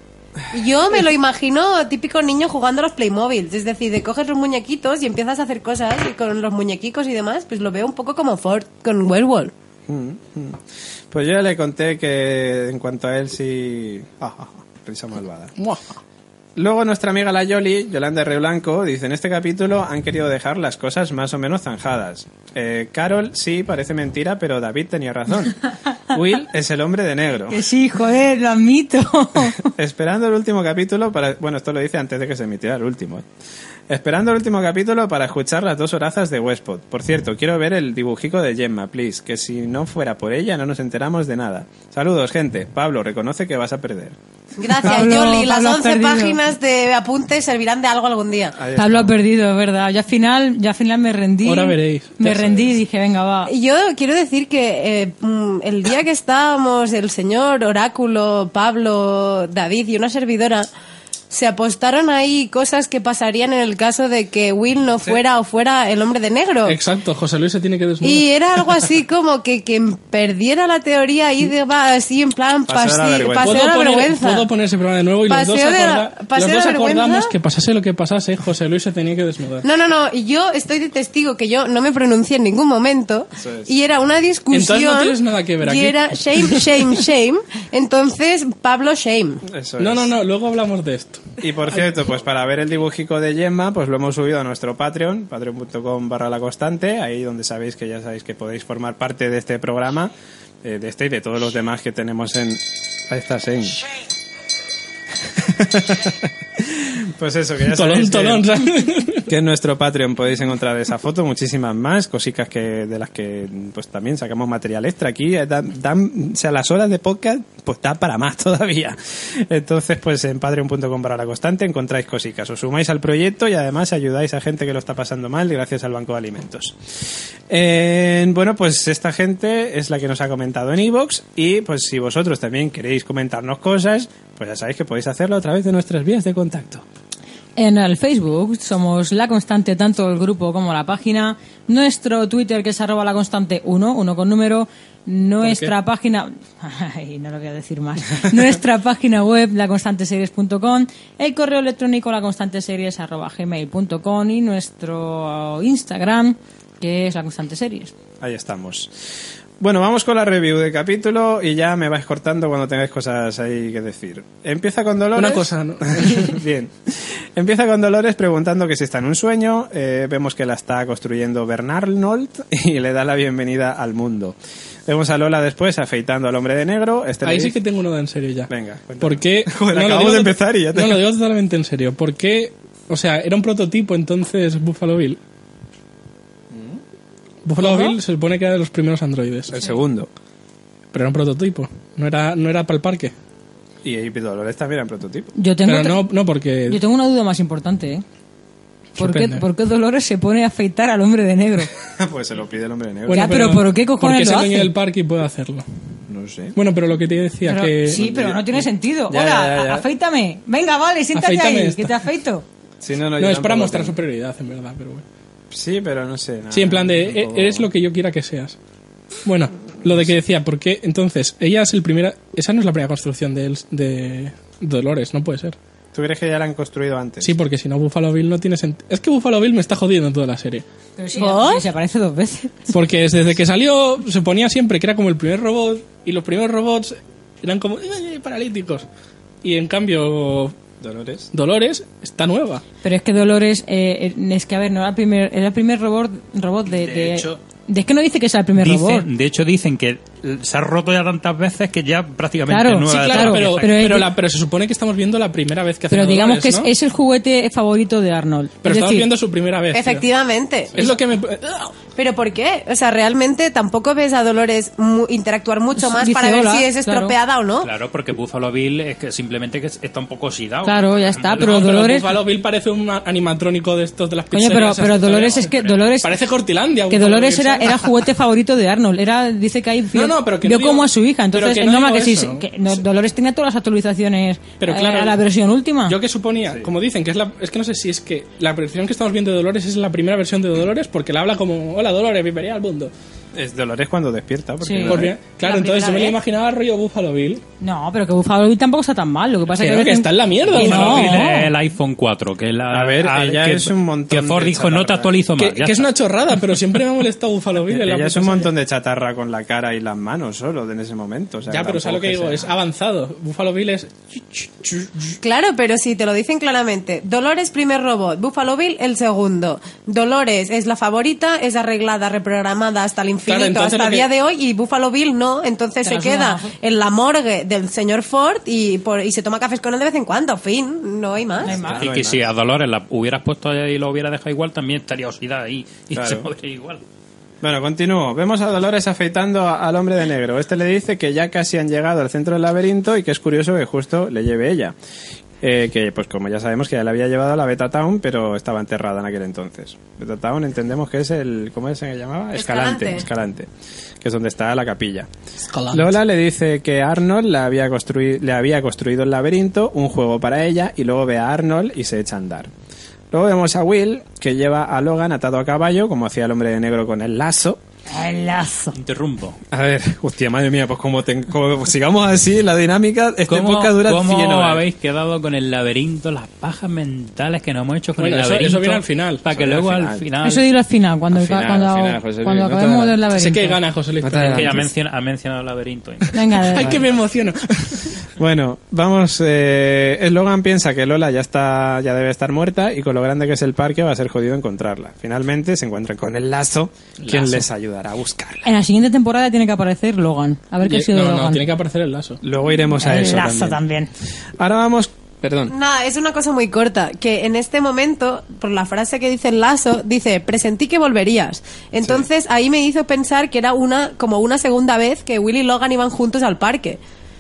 Yo me lo imagino típico niño jugando a los Playmobil. Es decir, de coges los muñequitos y empiezas a hacer cosas y con los muñequicos y demás, pues lo veo un poco como Ford con Werewolf. Mm, mm. Pues yo ya le conté que en cuanto a él sí... Ah, ah, ah, risa malvada. Muah. Luego nuestra amiga la Yoli, Yolanda R. Blanco, dice, en este capítulo han querido dejar las cosas más o menos zanjadas. Eh, Carol, sí, parece mentira, pero David tenía razón. Will es el hombre de negro. Que sí, joder, lo admito. Esperando el último capítulo para... Bueno, esto lo dice antes de que se emitiera el último. ¿eh? Esperando el último capítulo para escuchar las dos horazas de Westpod. Por cierto, quiero ver el dibujico de Gemma, please, que si no fuera por ella no nos enteramos de nada. Saludos, gente. Pablo, reconoce que vas a perder. Gracias, Pablo- Yoli. Las Pablo has once perdido. páginas de apuntes servirán de algo algún día. Ahí Pablo ha estamos. perdido, es verdad. Ya al final, ya al final me rendí. Ahora veréis. Me Eso rendí y es. dije, venga, va. Y Yo quiero decir que eh, mm, el día que estábamos, el señor Oráculo, Pablo, David y una servidora se apostaron ahí cosas que pasarían en el caso de que Will no fuera o fuera el hombre de negro. Exacto, José Luis se tiene que desnudar. Y era algo así como que quien perdiera la teoría y de, va así en plan Paseo de la pasi- vergüenza. paseo de ¿Puedo, la poner, vergüenza. puedo poner ese programa de nuevo y los Paseo dos, de la- acorda- paseo los de dos la acordamos vergüenza. que pasase lo que pasase, José Luis se tenía que desnudar. No, no, no. Y yo estoy de testigo que yo no me pronuncié en ningún momento. Eso es. Y era una discusión. Entonces no tienes nada que ver aquí. Y era shame, shame, shame. Entonces, Pablo, shame. Eso No, es. no, no, luego hablamos de esto. Y por cierto, pues para ver el dibujico de Gemma, pues lo hemos subido a nuestro Patreon, patreon.com barra la constante, ahí donde sabéis que ya sabéis que podéis formar parte de este programa, eh, de este y de todos los demás que tenemos en... Ahí está, Shane. Pues eso, que ya sabéis Tolón, que- tolón, ¿sabes? que en nuestro Patreon podéis encontrar esa foto, muchísimas más, cositas que de las que pues también sacamos material extra aquí, eh, dan, dan- o sea, las horas de podcast pues da para más todavía. Entonces, pues en patreon.com para la constante encontráis cositas, os sumáis al proyecto y además ayudáis a gente que lo está pasando mal gracias al Banco de Alimentos. Eh, bueno, pues esta gente es la que nos ha comentado en iVoox y pues si vosotros también queréis comentarnos cosas, pues ya sabéis que podéis hacerlo a través de nuestras vías de contacto. En el Facebook somos La Constante, tanto el grupo como la página. Nuestro Twitter, que es arroba La Constante uno, uno con número. Nuestra página... Ay, no lo voy a decir más. Nuestra página web, la constante series punto com. El correo electrónico, laconstanteseries arroba gmail punto com. Y nuestro Instagram, que es La Constante Series. Ahí estamos. Bueno, vamos con la review del capítulo y ya me vais cortando cuando tengáis cosas ahí que decir. Empieza con Dolores. Una cosa, ¿no? Bien. Empieza con Dolores preguntando que si está en un sueño. Eh, vemos que la está construyendo Bernarnold y le da la bienvenida al mundo. Vemos a Lola después afeitando al hombre de negro. Este le Ahí sí dice- que tengo uno en serio ya. Venga, cuéntame. ¿Por qué? Joder, lo acabamos digo de to- empezar y ya te- No, lo digo totalmente en serio. ¿Por qué? O sea, era un prototipo entonces Buffalo Bill. Buffalo Bill se supone que era de los primeros androides. El segundo. Pero era un prototipo. No era, no era para el parque. Y, y Dolores también era en prototipo. Yo tengo, Pero no, no porque... yo tengo una duda más importante, ¿eh? ¿Por qué, Sorprende. ¿Por qué Dolores se pone a afeitar al hombre de negro? Pues se lo pide el hombre de negro. Bueno, Ya, pero ¿por qué cojones porque es lo el dueño hace? del parque y puede hacerlo. No sé. Bueno, pero lo que te decía Pero- que... sí, pero no tiene sentido. Ya, Hola, ya, ya, ya. a- afeítame. Venga, vale, siéntate Afeítame ahí, esta. que te afeito. Sí, no, no, No, yo es para tampoco mostrar tengo. superioridad, en verdad, pero bueno. Sí, pero no sé. nada, Sí, en plan de, un "E- poco- eres lo que yo quiera que seas. Bueno, lo de que decía, ¿por qué? Entonces, ella es el primera... Esa no es la primera construcción de, de Dolores, no puede ser. ¿Tú crees que ya la han construido antes? Sí, porque si no, Buffalo Bill no tiene sentido. Es que Buffalo Bill me está jodiendo en toda la serie. Pero sí, ¿Por? sí, se aparece dos veces. Porque desde que salió se ponía siempre que era como el primer robot y los primeros robots eran como eh, paralíticos. Y en cambio, Dolores. Dolores está nueva. Pero es que Dolores, eh, es que a ver, no era el primer, era el primer robot, robot de... De de- hecho- de- es que no dice que sea el primer robot. Dicen, de hecho dicen que se ha roto ya tantas veces que ya prácticamente Claro, nueva. sí, de claro, todas. pero, pero pero, es- la- pero se supone que estamos viendo la primera vez que hace Pero digamos que Dolores, es, ¿no? es el juguete favorito de Arnold. Pero es estamos decir, viendo su primera vez. tío. Efectivamente. Es lo que me... ¿Pero por qué? O sea, realmente tampoco ves a Dolores mu- interactuar mucho más Dice para ver hola, si es claro. estropeada o no. Claro, porque Buffalo Bill es que simplemente que está un poco oxidado. Claro, ya está, pero No, Dolores... Buffalo Bill parece un animatrónico de estos de las Coño, pizzerías. pero, esas pero que Dolores tenemos. es que Dolores... Parece Cortilandia. Que Buffalo Dolores Bill, era, ¿sabes? era juguete favorito de Arnold. Era, dice que ahí vio, No, no, pero que vio no digo- como a su hija. pero Entonces que es no normal que digo sí. eso. Que no, Dolores tenía todas las actualizaciones Pero eh, claro, a la versión última. Yo que suponía, como dicen, que es la... Es que no sé si es que la versión que estamos viendo de Dolores es la primera versión de Dolores porque la habla como, hola Dolores, bienvenida al mundo. Es Dolores cuando despierta. Porque Sí. no- Porque, claro, La entonces yo me primera lo vez. imaginaba rollo Buffalo Bill. No, pero que Buffalo Bill tampoco está tan mal. Lo que pasa Que es no, que, que está en la mierda, Que Buffalo no. Bill es el iPhone cuatro, que es la... A ver, ah, ella que, es un montón que Ford de dijo, no te chatarra. actualizo más. Que, ya que es está. una chorrada, pero siempre me ha molestado Buffalo Bill. en la Ella es puta un serie. montón de chatarra con la cara y las manos solo en ese momento. O sea, Ya, pero ¿sabes lo que tampoco digo? sea- Es avanzado. Buffalo Bill es... Claro, pero si te lo dicen claramente. Dolores primer robot, Buffalo Bill el segundo. Dolores es la favorita, es arreglada, reprogramada hasta el infinito, Claro, entonces hasta lo el que- día de hoy, y Buffalo Bill no. Entonces Te se la queda suda. en la morgue del señor Ford y, por, y se toma cafés con él de vez en cuando. Fin, no hay más. No hay más. Y que si a Dolores la hubieras puesto ahí y lo hubiera dejado igual, también estaría oxidada ahí. Y Claro. se podría igual. Bueno, continúo. Vemos a Dolores afeitando a- al hombre de negro. Este le dice que ya casi han llegado al centro del laberinto y que es curioso que justo le lleve ella. Eh, que, pues como ya sabemos, que ya la había llevado a la Beta Town, pero estaba enterrada en aquel entonces. Beta Town entendemos que es el... ¿Cómo es que se llamaba? Escalante. Escalante. Que es donde está la capilla. Lola le dice que Arnold le había, construi- le había construido el laberinto, un juego para ella, y luego ve a Arnold y se echa a andar. Luego vemos a Will, que lleva a Logan atado a caballo, como hacía el hombre de negro con el lazo. El lazo. Interrumpo. A ver, hostia, madre mía, pues como, te- como sigamos así, la dinámica, este ¿Cómo, podcast dura cómo cien horas. habéis quedado con el laberinto, las pajas mentales que nos hemos hecho con Bueno, el eso- laberinto? eso viene al final. Para que Eso viene luego al al final. final... Eso dilo al final, cuando, Al final, cuando, al final, José Luis, cuando no te acabemos hagas. del laberinto. Sé que gana José Luis. No te pero- hagas. que ya menciona, ha mencionado el laberinto. Venga, de- Ay, que me emociono. Bueno, vamos, eh, Logan piensa que Lola ya está, ya debe estar muerta y con lo grande que es el parque va a ser jodido encontrarla. Finalmente se encuentran con el lazo, quien Lazo. les ayudará a buscarla. En la siguiente temporada tiene que aparecer Logan. A ver qué ha sido de No, Logan. no, tiene que aparecer el lazo. Luego iremos a El eso lazo también. también. Ahora vamos, perdón. Nada, es una cosa muy corta, que en este momento, por la frase que dice el lazo, dice, presentí que volverías. Entonces ahí me hizo pensar que era una como una segunda vez que Will y Logan iban juntos al parque.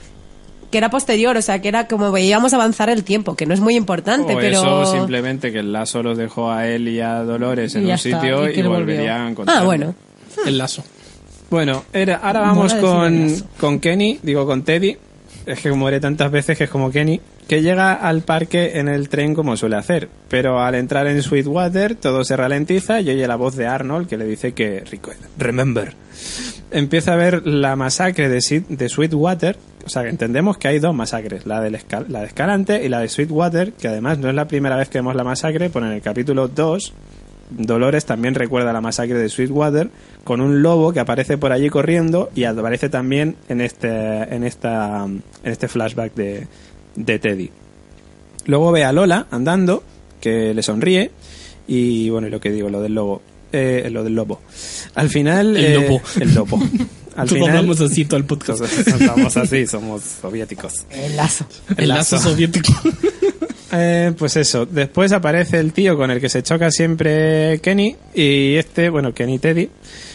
Que era posterior, o sea, que era como veíamos avanzar el tiempo, que no es muy importante, O pero... eso simplemente que el lazo los dejó a él y a Dolores en Y ya un está, sitio y y, que él volvió. volverían a encontrar. Ah, bueno. El lazo. Bueno, era, ahora vamos Mola decir con, lazo. con Kenny, digo con Teddy, es que muere tantas veces que es como Kenny, que llega al parque en el tren como suele hacer, pero al entrar en Sweetwater todo se ralentiza y oye la voz de Arnold que le dice que recuerda, remember. Empieza a ver la masacre de, Sid- de Sweetwater, o sea que entendemos que hay dos masacres, la, del Escal- la de Escalante y la de Sweetwater, que además no es la primera vez que vemos la masacre, pues en el capítulo dos Dolores también recuerda la masacre de Sweetwater con un lobo que aparece por allí corriendo y aparece también en este en esta en este flashback de, de Teddy. Luego ve a Lola andando, que le sonríe y bueno, y lo que digo, lo del lobo, eh, lo del lobo. Al final El eh, lobo. el lobo. Al Tú final hablamos así todo el podcast. somos así, somos soviéticos. El lazo. El lazo soviético. Eh, pues eso, después aparece el tío con el que se choca siempre Kenny y este, bueno, Kenny Teddy,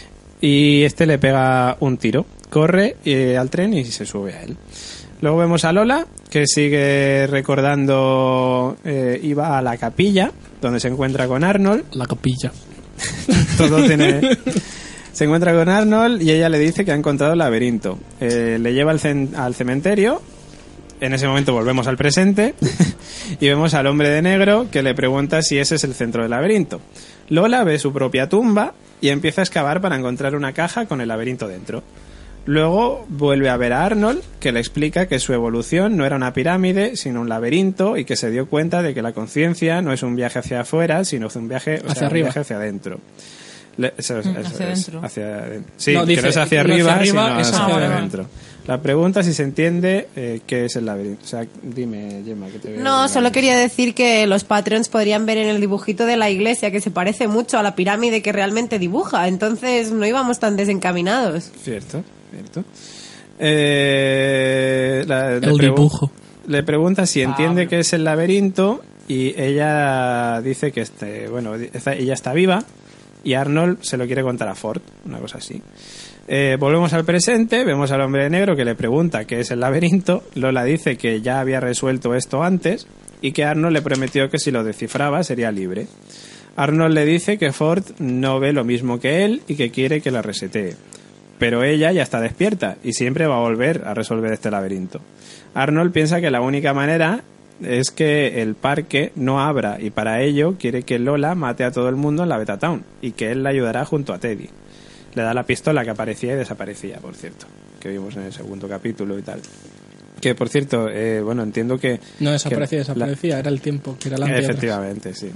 y este le pega un tiro, corre eh, al tren y se sube a él. Luego vemos a Lola, que sigue recordando, eh, iba a la capilla, donde se encuentra con Arnold, La capilla. todo tiene... Se encuentra con Arnold y ella le dice que ha encontrado el laberinto. Eh, le lleva al, cen- al cementerio. En ese momento volvemos al presente y vemos al hombre de negro que le pregunta si ese es el centro del laberinto. Lola ve su propia tumba y empieza a excavar para encontrar una caja con el laberinto dentro. Luego vuelve a ver a Arnold, que le explica que su evolución no era una pirámide, sino un laberinto, y que se dio cuenta de que la conciencia no es un viaje hacia afuera, sino un viaje, o hacia sea, arriba. un viaje hacia adentro. Le- eso es- Mm, eso hacia es, adentro. hacia- sí, No, que dice, no es hacia no arriba, hacia arriba, sino es hacia hacia adentro. adentro. La pregunta es si se entiende eh, qué es el laberinto. O sea, dime, Gemma, que te veo. No, solo quería decir que los Patreons podrían ver en el dibujito de la iglesia que se parece mucho a la pirámide que realmente dibuja, entonces no íbamos tan desencaminados. Cierto, cierto. Eh, la- le El pregu- dibujo. Le pregunta si entiende qué es el laberinto y ella dice que este, bueno, está- ella está viva y Arnold se lo quiere contar a Ford, una cosa así. Eh, volvemos al presente, vemos al hombre de negro que le pregunta qué es el laberinto. Lola dice que ya había resuelto esto antes y que Arnold le prometió que si lo descifraba sería libre. Arnold le dice que Ford no ve lo mismo que él y que quiere que la resetee. Pero ella ya está despierta y siempre va a volver a resolver este laberinto. Arnold piensa que la única manera es que el parque no abra y para ello quiere que Lola mate a todo el mundo en la Beta Town y que él la ayudará junto a Teddy. Le da la pistola que aparecía y desaparecía, por cierto, que vimos en el segundo capítulo y tal. Que, por cierto, eh, bueno, entiendo que... No desaparecía, que la- desaparecía, era el tiempo, que era la Efectivamente, sí.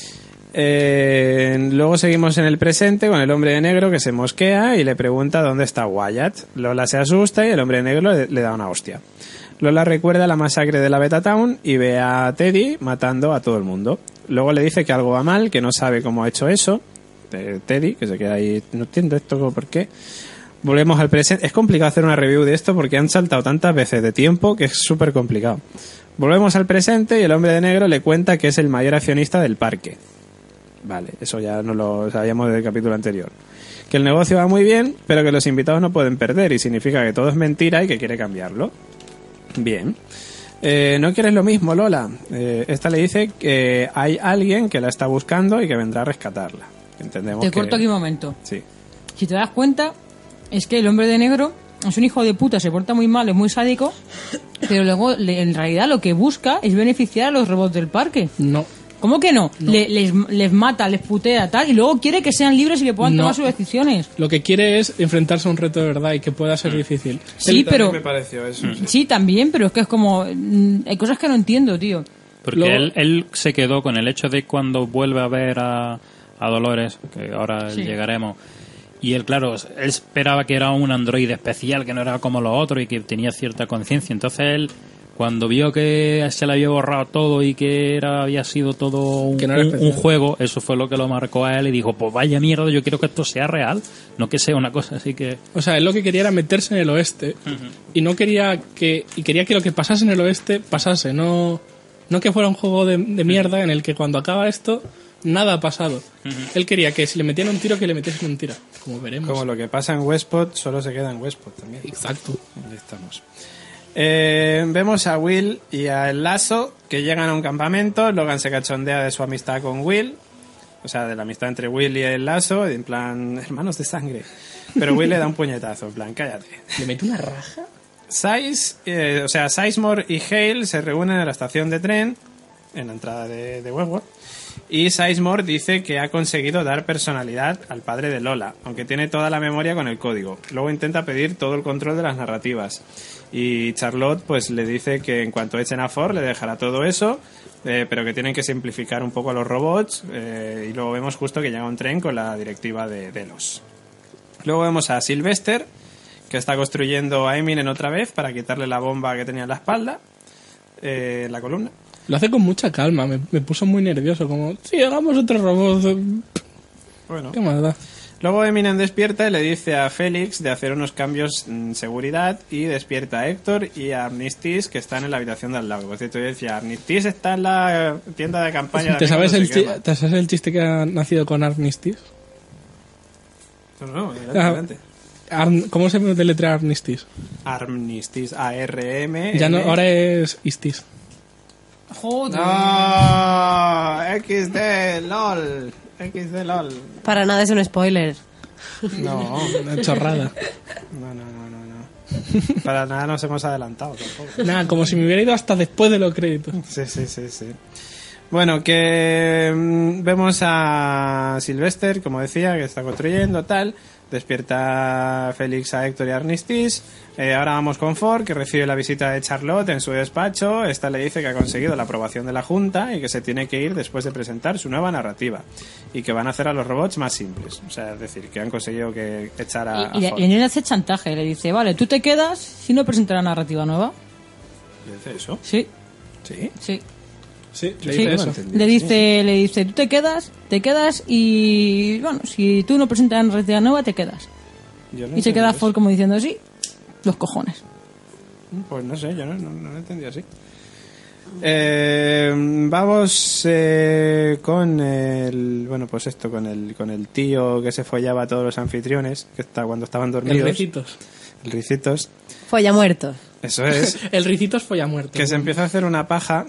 Eh, luego seguimos en el presente con el hombre de negro que se mosquea y le pregunta dónde está Wyatt. Lola se asusta y el hombre de negro le, le da una hostia. Lola recuerda la masacre de la Beta Town y ve a Teddy matando a todo el mundo. Luego le dice que algo va mal, que no sabe cómo ha hecho eso. Eh, Teddy, que se queda ahí, no entiendo esto por qué. Volvemos al presente. Es complicado hacer una review de esto porque han saltado tantas veces de tiempo que es súper complicado. Volvemos al presente y el hombre de negro le cuenta que es el mayor accionista del parque. Vale, eso ya no lo sabíamos del capítulo anterior. Que el negocio va muy bien, pero que los invitados no pueden perder y significa que todo es mentira y que quiere cambiarlo. Bien. Eh, ¿No quieres lo mismo, Lola? Eh, esta le dice que hay alguien que la está buscando y que vendrá a rescatarla. Entendemos Te que... corto aquí un momento. Sí. Si te das cuenta, es que el hombre de negro es un hijo de puta, se porta muy mal, es muy sádico, pero luego le- en realidad lo que busca es beneficiar a los robots del parque. No. ¿Cómo que no? Le- les, les mata, les putea, tal, y luego quiere que sean libres y que puedan No. tomar sus decisiones. Lo que quiere es enfrentarse a un reto de verdad y que pueda ser difícil. Sí, pero... me pareció eso. sí. Sí, también, pero es que es como... mm, hay cosas que no entiendo, tío. Porque Luego- él, él se quedó con el hecho de cuando vuelve a ver a, a Dolores, que ahora Sí. llegaremos, y él, claro, él esperaba que era un androide especial, que no era como los otros y que tenía cierta conciencia. Entonces él, cuando vio que se le había borrado todo y que era había sido todo un, Que no era un- especial. un juego, eso fue lo que lo marcó a él y dijo, pues vaya mierda, yo quiero que esto sea real, no que sea una cosa así que... O sea, él lo que quería era meterse en el oeste y no quería que y quería que lo que pasase en el oeste pasase, no no que fuera un juego de, de mierda en el que cuando acaba esto nada ha pasado. Él quería que si le metían un tiro que le metiesen un tiro, como veremos. Como lo que pasa en Westport, solo se queda en Westport también. Exacto. Ahí estamos. Eh, vemos a Will y a El Lasso que llegan a un campamento. Logan se cachondea de su amistad con Will, o sea, de la amistad entre Will y El Lasso, en plan, hermanos de sangre. Pero Will le da un puñetazo, en plan, cállate. ¿Le mete una raja? Size, eh, o sea, Sizemore y Hale se reúnen en la estación de tren, en la entrada de, de Westworld, y Sizemore dice que ha conseguido dar personalidad al padre de Lola, aunque tiene toda la memoria con el código. Luego intenta pedir todo el control de las narrativas. Y Charlotte pues le dice que en cuanto echen a Ford le dejará todo eso, eh, pero que tienen que simplificar un poco los robots, eh, y luego vemos justo que llega un tren con la directiva de Delos. Luego vemos a Sylvester, que está construyendo a Eminem otra vez para quitarle la bomba que tenía en la espalda, eh, en la columna. Lo hace con mucha calma, me, me puso muy nervioso, como, sí, hagamos otro robot. Bueno. ¿Qué más da? Luego Eminem despierta y le dice a Félix de hacer unos cambios en seguridad y despierta a Héctor y a Armistice que están en la habitación de al lado. Por cierto, yo decía, Armistice está en la tienda de campaña. ¿Te de sabes, amigos, el no sé chi- qué ¿Te sabes el chiste que ha nacido con Armistice? más. No, no, adelante, Ah, adelante. Arm- ¿Cómo se deletrea Armistice? Armistice, A R M. Ya no, ahora es Istis. Joder. No, X D, LOL. X D, LOL. Para nada es un spoiler. No, Una chorrada. no, no, no, no, no. Para nada nos hemos adelantado tampoco. Nada, como si me hubiera ido hasta después de los créditos. Sí, sí, sí, sí. Bueno, que mm, vemos a Sylvester, como decía, que está construyendo, tal. Despierta Félix a Héctor y a Armistice. Eh, ahora vamos con Ford, que recibe la visita de Charlotte en su despacho. Esta le dice que ha conseguido la aprobación de la Junta y que se tiene que ir después de presentar su nueva narrativa. Y que van a hacer a los robots más simples. O sea, es decir, que han conseguido que echar a, Y, y, a Ford. y le hace chantaje, le dice, vale, tú te quedas si no presentas la narrativa nueva. ¿Le dice eso? Sí, Sí. sí. Sí, le Sí. dice No eso. lo entendí. Le dice, le dice, tú te quedas, te quedas y, bueno, si tú no presentas la narrativa nueva, te quedas. Yo no Y se entendí queda eso. Ford como diciendo, sí, los cojones. Pues no sé, yo no, no, no lo entendí así. Eh, vamos eh, con el, bueno, pues esto, con el, con el tío que se follaba a todos los anfitriones, que está cuando estaban El dormidos. ricitos. El Ricitos. Folla muerto. Eso es. El ricitos folla muerto. Que se empieza a hacer una paja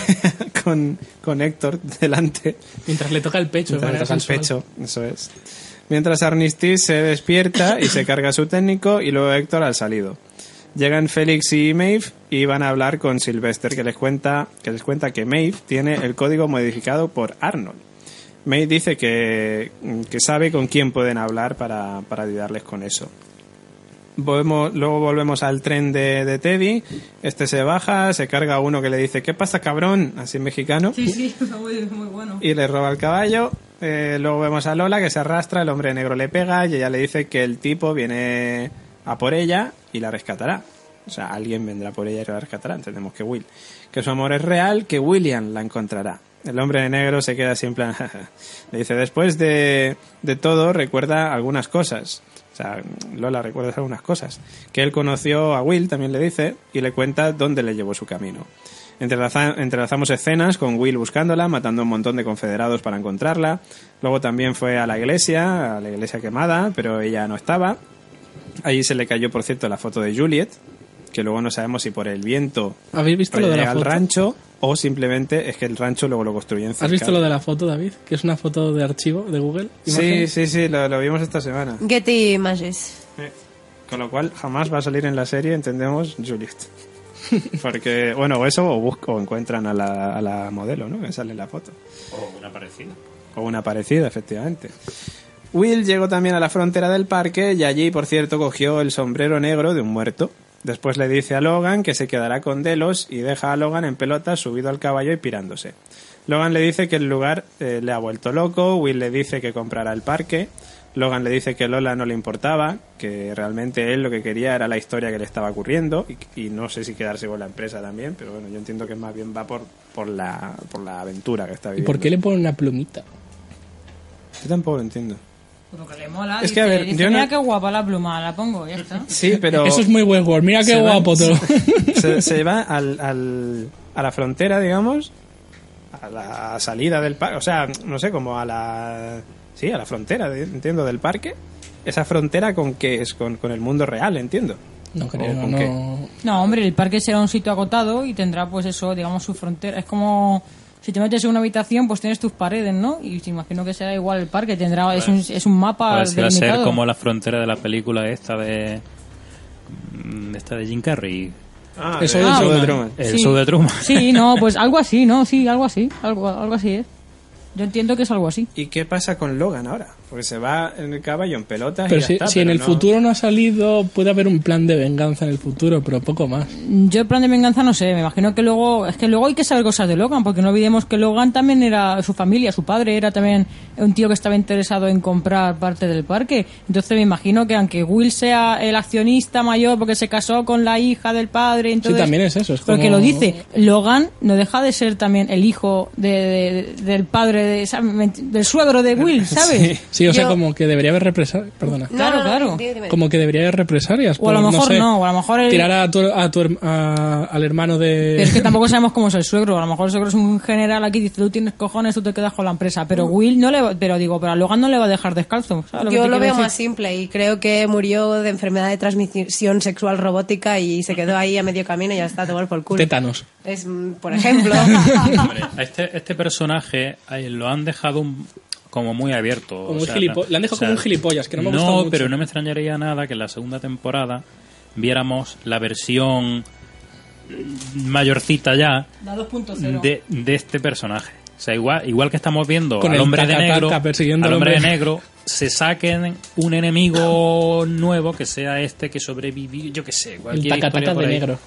con, con Héctor delante. Mientras le toca el pecho. de Mientras le manera toca el sensual. pecho, eso es. Mientras Armistice se despierta y se carga a su técnico y luego Héctor al salido. Llegan Félix y Maeve y van a hablar con Sylvester, que les cuenta que les cuenta que Maeve tiene el código modificado por Arnold. Maeve dice que, que sabe con quién pueden hablar para, para ayudarles con eso. Volvemos, luego volvemos al tren de, de Teddy. Este se baja, se carga a uno que le dice ¿qué pasa, cabrón? Así en mexicano. Sí, sí, muy, muy bueno. Y le roba el caballo. Eh, luego vemos a Lola que se arrastra, el hombre negro le pega y ella le dice que el tipo viene a por ella y la rescatará. O sea, alguien vendrá por ella y la rescatará. Entendemos que Will. Que su amor es real, que William la encontrará. El hombre negro se queda así en plan... le dice, después de, de todo, recuerda algunas cosas. O sea, Lola recuerda algunas cosas. Que él conoció a Will, también le dice, y le cuenta dónde le llevó su camino. Entrelaza- entrelazamos escenas con Will buscándola, matando un montón de confederados para encontrarla. Luego también fue a la iglesia, a la iglesia quemada, pero ella no estaba. Allí se le cayó, por cierto, la foto de Juliet, que luego no sabemos si por el viento ¿Habéis visto lo de llega la al foto? rancho o simplemente es que el rancho luego lo construyen cerca. ¿Has visto lo de la foto, David? Que es una foto de archivo de Google. Sí, Imagen. sí, sí, lo, lo vimos esta semana. Getty Images. Eh, Con lo cual jamás va a salir en la serie, entendemos, Juliet. Porque, bueno, o eso o, busco, o encuentran a la, a la modelo, ¿no? Que sale en la foto. O una parecida. O una parecida, efectivamente. Will llegó también a la frontera del parque y allí, por cierto, cogió el sombrero negro de un muerto. Después le dice a Logan que se quedará con Delos y deja a Logan en pelotas subido al caballo y pirándose. Logan le dice que el lugar eh, le ha vuelto loco, Will le dice que comprará el parque, Logan le dice que Lola no le importaba, que realmente él lo que quería era la historia que le estaba ocurriendo y, y no sé si quedarse con la empresa también, pero bueno, yo entiendo que más bien va por, por, la, por la aventura que está ¿Y viviendo. por qué le ponen una plumita? Yo tampoco lo entiendo. Porque le mola. Es dice, que, a ver, dice, yo no- mira qué guapa la pluma, la pongo, ya está. Sí, pero... Eso es muy buen Word. Mira qué se va- guapo todo. Se, se va al, al, a la frontera, digamos, a la salida del parque, o sea, no sé, como a la... Sí, a la frontera, de- entiendo, del parque. Esa frontera con qué es, con, con el mundo real, entiendo. No creo, ¿O con no. qué? No, hombre, el parque será un sitio agotado y tendrá, pues eso, digamos, su frontera. Es como si te metes en una habitación, pues tienes tus paredes, ¿no? Y te imagino que será igual el parque. Tendrá es, un, es un mapa Parece va a ser delimitado. como la frontera de la película esta de... mm, esta de Jim Carrey. Ah, Eso de- de el show de Truman. Truman. El Sí. show de Truman. Sí, no, pues algo así, ¿no? Sí, algo así. Algo, algo así es. Yo entiendo que es algo así. ¿Y qué pasa con Logan ahora? Porque se va en el caballo en pelotas Pero y ya si, está, si en pero el no- futuro no ha salido, puede haber un plan de venganza en el futuro, pero poco más. Yo el plan de venganza no sé, me imagino que luego, es que luego hay que saber cosas de Logan, porque no olvidemos que Logan también era su familia, su padre era también un tío que estaba interesado en comprar parte del parque. Entonces me imagino que aunque Will sea el accionista mayor porque se casó con la hija del padre, entonces... Sí, también es eso. Es como... Porque lo dice, Logan no deja de ser también el hijo de, de- del padre, de, ¿sabes? del suegro de Will, ¿sabes? Sí, o sea, Yo- como que debería haber represalias. Perdona. No, Claro, no, no, claro. dime, dime. Como que debería haber represalias. O a lo por, mejor sé, no, o a lo mejor el- Tirar a tu, a tu her- a- al hermano de. Pero es que tampoco sabemos cómo es el suegro. A lo mejor el suegro es un general aquí, dice, tú tienes cojones, tú te quedas con la empresa. Pero Will no le va, pero digo, pero a Logan no le va a dejar descalzo. ¿sabes que Yo te lo quiero veo decir? más simple y creo que murió de enfermedad de transmisión sexual robótica y se quedó ahí a medio camino y ya está, a tomar por culo. Tétanos. Es, mm, por ejemplo. Hombre, a este, este personaje eh, lo han dejado un- como muy abierto. Como o un sea, gilipo- no- le han dejado o sea, como un gilipollas, que no me ha gustado mucho. pero no me extrañaría nada que en la segunda temporada viéramos la versión mayorcita ya Da dos punto cero. de, de este personaje. O sea, igual, igual que estamos viendo Con al el hombre de taca, negro, taca, persiguiendo al al hombre de hombre. negro, se saquen un enemigo nuevo que sea este que sobrevivió, yo qué sé, El cualquier historia tacataca por de ahí. negro.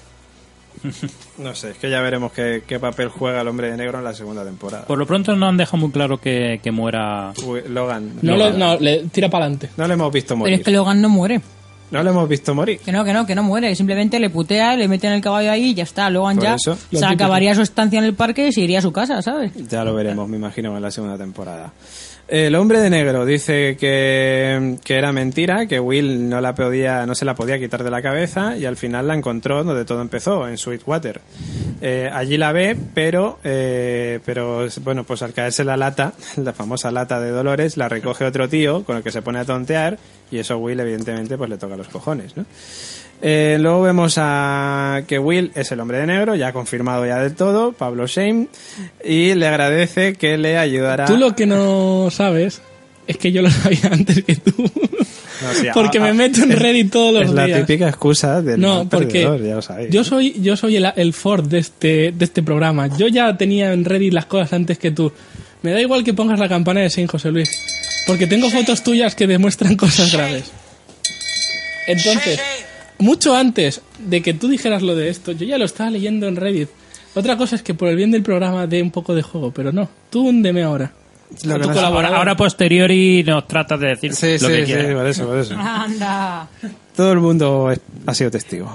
No sé, es que ya veremos qué, qué papel juega el hombre de negro en la segunda temporada. Por lo pronto no han dejado muy claro que, que muera. Uy, Logan. No, Logan. lo, no, le tira para adelante. No le hemos visto Pero morir. es que Logan no muere. No le hemos visto morir. Que no, que no, que no muere. Simplemente le putea, le meten el caballo ahí y ya está. Logan Por ya eso, se lo típico. acabaría su estancia en el parque y se iría a su casa, ¿sabes? Ya lo veremos, me imagino, en la segunda temporada. El hombre de negro dice que, que era mentira, que Will no la podía, no se la podía quitar de la cabeza y al final la encontró donde todo empezó, en Sweetwater. Eh, allí la ve, pero, eh, pero bueno, pues al caerse la lata, la famosa lata de Dolores, la recoge otro tío con el que se pone a tontear y eso a Will evidentemente pues le toca los cojones, ¿no? Eh, luego vemos a que Will es el hombre de negro, ya confirmado ya del todo, Pablo Shane, y le agradece que le ayudará. Tú lo que no sabes es que yo lo sabía antes que tú. No, sí, porque a- me a- meto en es- Reddit todos los es días. la típica excusa del No, mal porque perdedor, ya lo sabéis, yo ¿no? soy yo soy el, el Ford de este de este programa. Yo ya tenía en Reddit las cosas antes que tú. Me da igual que pongas la campana de Saint José Luis, porque tengo fotos tuyas que demuestran cosas graves. Entonces, mucho antes de que tú dijeras lo de esto, yo ya lo estaba leyendo en Reddit. Otra cosa es que por el bien del programa dé un poco de juego, pero no. Tú húndeme ahora. Lo a que tu no- colaborador. Ahora, ahora posteriori nos tratas de decir Sí, lo sí, que sí, quieras. por eso, por eso. Anda. Todo el mundo es- ha sido testigo.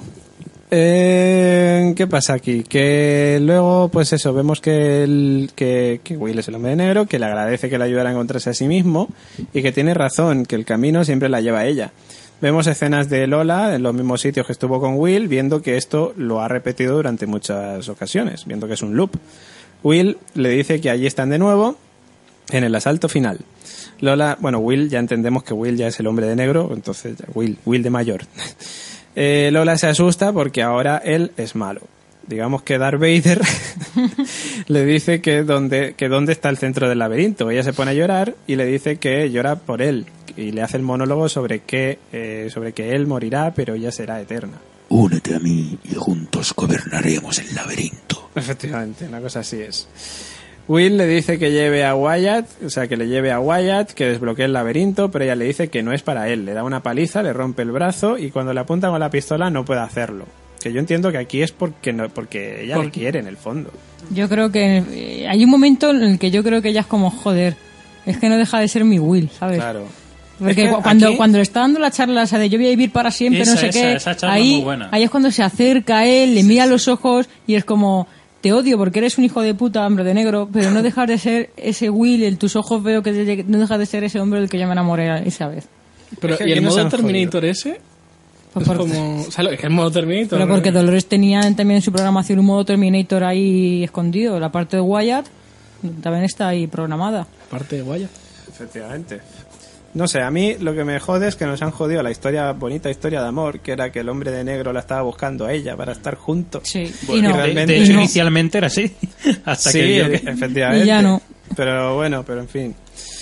Eh, ¿Qué pasa aquí? Que luego, pues eso, vemos que, el, que, que Will es el hombre de negro, que le agradece que le ayudara a encontrarse a sí mismo y que tiene razón, que el camino siempre la lleva a ella. Vemos escenas de Lola en los mismos sitios que estuvo con Will, viendo que esto lo ha repetido durante muchas ocasiones, viendo que es un loop. Will le dice que allí están de nuevo en el asalto final. Lola, bueno, Will, ya entendemos que Will ya es el hombre de negro, entonces ya, Will, Will de mayor. Eh, Lola se asusta porque ahora él es malo. Digamos que Darth Vader le dice que dónde, que dónde está el centro del laberinto. Ella se pone a llorar y le dice que llora por él y le hace el monólogo sobre que, eh, sobre que él morirá, pero ella será eterna. Únete a mí y juntos gobernaremos el laberinto. Efectivamente, una cosa así es. Will le dice que lleve a Wyatt, o sea, que le lleve a Wyatt, que desbloquee el laberinto, pero ella le dice que no es para él. Le da una paliza, le rompe el brazo y cuando le apunta con la pistola no puede hacerlo. Que yo entiendo que aquí es porque no, porque ella le quiere en el fondo. Yo creo que eh, hay un momento en el que yo creo que ella es como, joder, es que no deja de ser mi Will, ¿sabes? Claro. Porque Es que cu- cuando, aquí- cuando le está dando la charla esa de yo voy a vivir para siempre, Esa, no sé esa, qué, esa charla ahí, muy buena. ahí es cuando se acerca a él, le mira a los ojos y es como, te odio porque eres un hijo de puta, hombre de negro, pero no dejas de ser ese Will, en tus ojos veo que de- no dejas de ser ese hombre del que yo me enamoré esa vez. Pero, Es que ¿y el aquí nos modo han Terminator ese? Pues Es por- como... O sea, es que el modo Terminator... Pero ¿no? porque Dolores tenía también en su programación un modo Terminator ahí escondido, la parte de Wyatt también está ahí programada. Aparte de Guaya. Efectivamente. No sé, a mí lo que me jode es que nos han jodido la historia, bonita historia de amor, que era que el hombre de negro la estaba buscando a ella para estar juntos. Sí, Bueno, y no, y De, realmente- de y hecho, no. inicialmente era así. Hasta sí, que vio que... efectivamente. Y ya no. Pero bueno, pero en fin.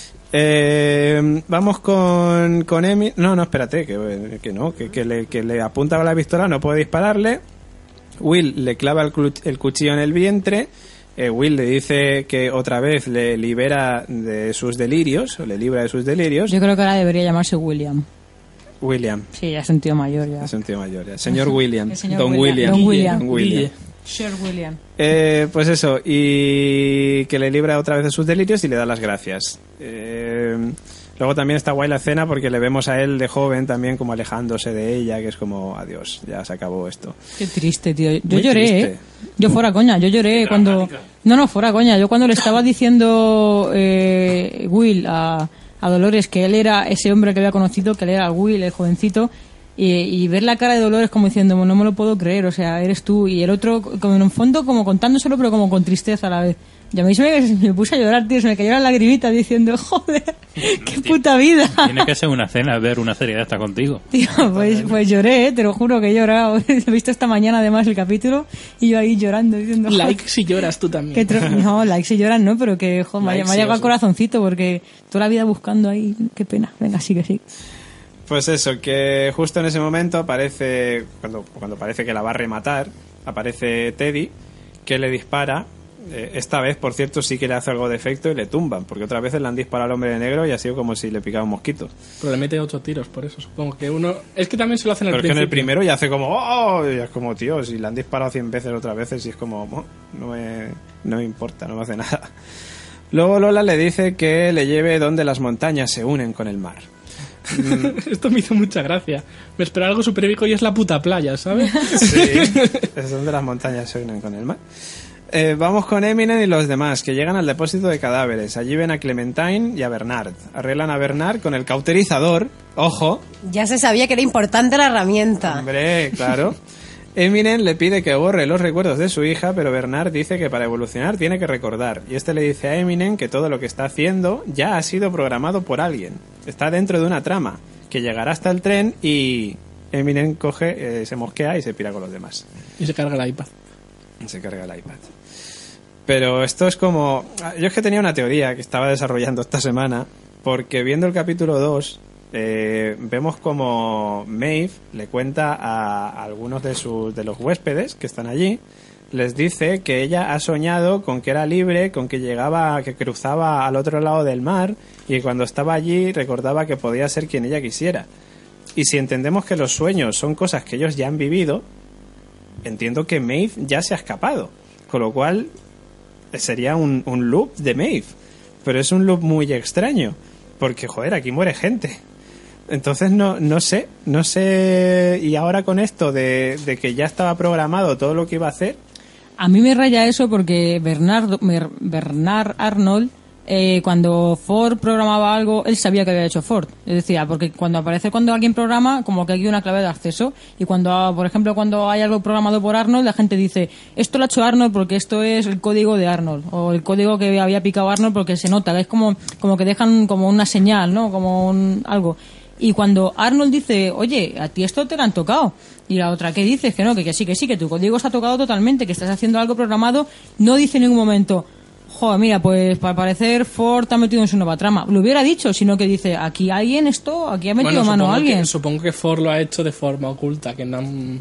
Eh, vamos con, con Emi. No, no, espérate, que, que no, que, que, le, que le apunta con la pistola, no puede dispararle. Will le clava el, clu- el cuchillo en el vientre. Eh, Will le dice que otra vez le libera de sus delirios, o le libra de sus delirios. Yo creo que ahora debería llamarse William. William, Sí, ya es un tío mayor ya. es un tío mayor ya. Señor William, El señor Don William. William. Don William. Don William. Guille. Sir William. Eh, pues eso, y que le libra otra vez de sus delirios y le da las gracias. Eh, luego también está guay la escena porque le vemos a él de joven también como alejándose de ella, que es como, adiós, ya se acabó esto. Qué triste, tío. Yo Muy lloré, triste. ¿eh? Yo fuera coña, yo lloré cuando... No, no, fuera coña. Yo cuando le estaba diciendo eh, Will a, a Dolores que él era ese hombre que había conocido, que él era Will, el jovencito, y, y ver la cara de Dolores como diciendo, no me lo puedo creer, o sea, eres tú. Y el otro, como en un fondo, como contándoselo, pero como con tristeza a la vez. Y a mí se me, me puse a llorar, tío, se me cayó la lagrimita diciendo, joder, qué puta vida. Tiene que ser una cena ver una serie de esta contigo. Tío, pues, pues lloré, ¿eh? Te lo juro que he llorado. He visto esta mañana además el capítulo y yo ahí llorando diciendo... "Joder, Like si lloras tú también. qué tro-". No, like si lloran, no, pero que joder, me ha- Like me ha sí, llegado o al sí. corazoncito porque toda la vida buscando ahí, qué pena. Venga, sí que sí. Pues eso, que justo en ese momento aparece, cuando, cuando parece que la va a rematar, aparece Teddy, que le dispara Eh, esta vez, por cierto, sí que le hace algo de efecto y le tumban, porque otras veces le han disparado al hombre de negro y ha sido como si le picaba un mosquito. Pero le mete ocho tiros, por eso supongo que uno... Es que también se lo hacen al Pero es que principio. en el primero ya hace como ¡oh! Y es como, tío, si le han disparado cien veces otras veces y es como, oh, no, me, no me importa, no me hace nada. Luego Lola le dice que le lleve donde las montañas se unen con el mar. Esto me hizo mucha gracia. Me esperaba algo súper épico y es la puta playa, ¿sabes? Sí, es donde las montañas se unen con el mar. Eh, vamos con Eminem y los demás, que llegan al depósito de cadáveres. Allí ven a Clementine y a Bernard. Arreglan a Bernard con el cauterizador. ¡Ojo! Ya se sabía que era importante la herramienta. Hombre, claro. Eminem le pide que borre los recuerdos de su hija, pero Bernard dice que para evolucionar tiene que recordar. Y este le dice a Eminem que todo lo que está haciendo ya ha sido programado por alguien. Está dentro de una trama, que llegará hasta el tren y Eminem coge, eh, se mosquea y se pira con los demás. Y se carga el iPad. Se carga el iPad. Pero esto es como... Yo es que tenía una teoría que estaba desarrollando esta semana, porque viendo el capítulo dos... Eh, vemos como Maeve le cuenta a algunos de sus de los huéspedes que están allí, les dice que ella ha soñado con que era libre, con que llegaba, que cruzaba al otro lado del mar y que cuando estaba allí recordaba que podía ser quien ella quisiera. Y si entendemos que los sueños son cosas que ellos ya han vivido, entiendo que Maeve ya se ha escapado, con lo cual sería un, un loop de Maeve, pero es un loop muy extraño porque joder, aquí muere gente. Entonces no, no sé, no sé, y ahora con esto de, de que ya estaba programado todo lo que iba a hacer. A mí me raya eso porque Bernard, Bernard Arnold, eh, cuando Ford programaba algo, él sabía que había hecho Ford. Es decir, porque cuando aparece cuando alguien programa, como que hay una clave de acceso, y cuando, por ejemplo, cuando hay algo programado por Arnold, la gente dice, esto lo ha hecho Arnold porque esto es el código de Arnold, o el código que había picado Arnold porque se nota, es como, como que dejan como una señal, ¿no? Como un, algo. Y cuando Arnold dice, oye, a ti esto te lo han tocado, y la otra, ¿qué dices? Que no, que, que sí, que sí, que tu código está tocado totalmente, que estás haciendo algo programado, no dice en ningún momento, joder, mira, pues para parecer Ford ha metido en su nueva trama. Lo hubiera dicho, sino que dice, aquí alguien esto, aquí ha metido bueno, mano a alguien. Que, supongo que Ford lo ha hecho de forma oculta, que no...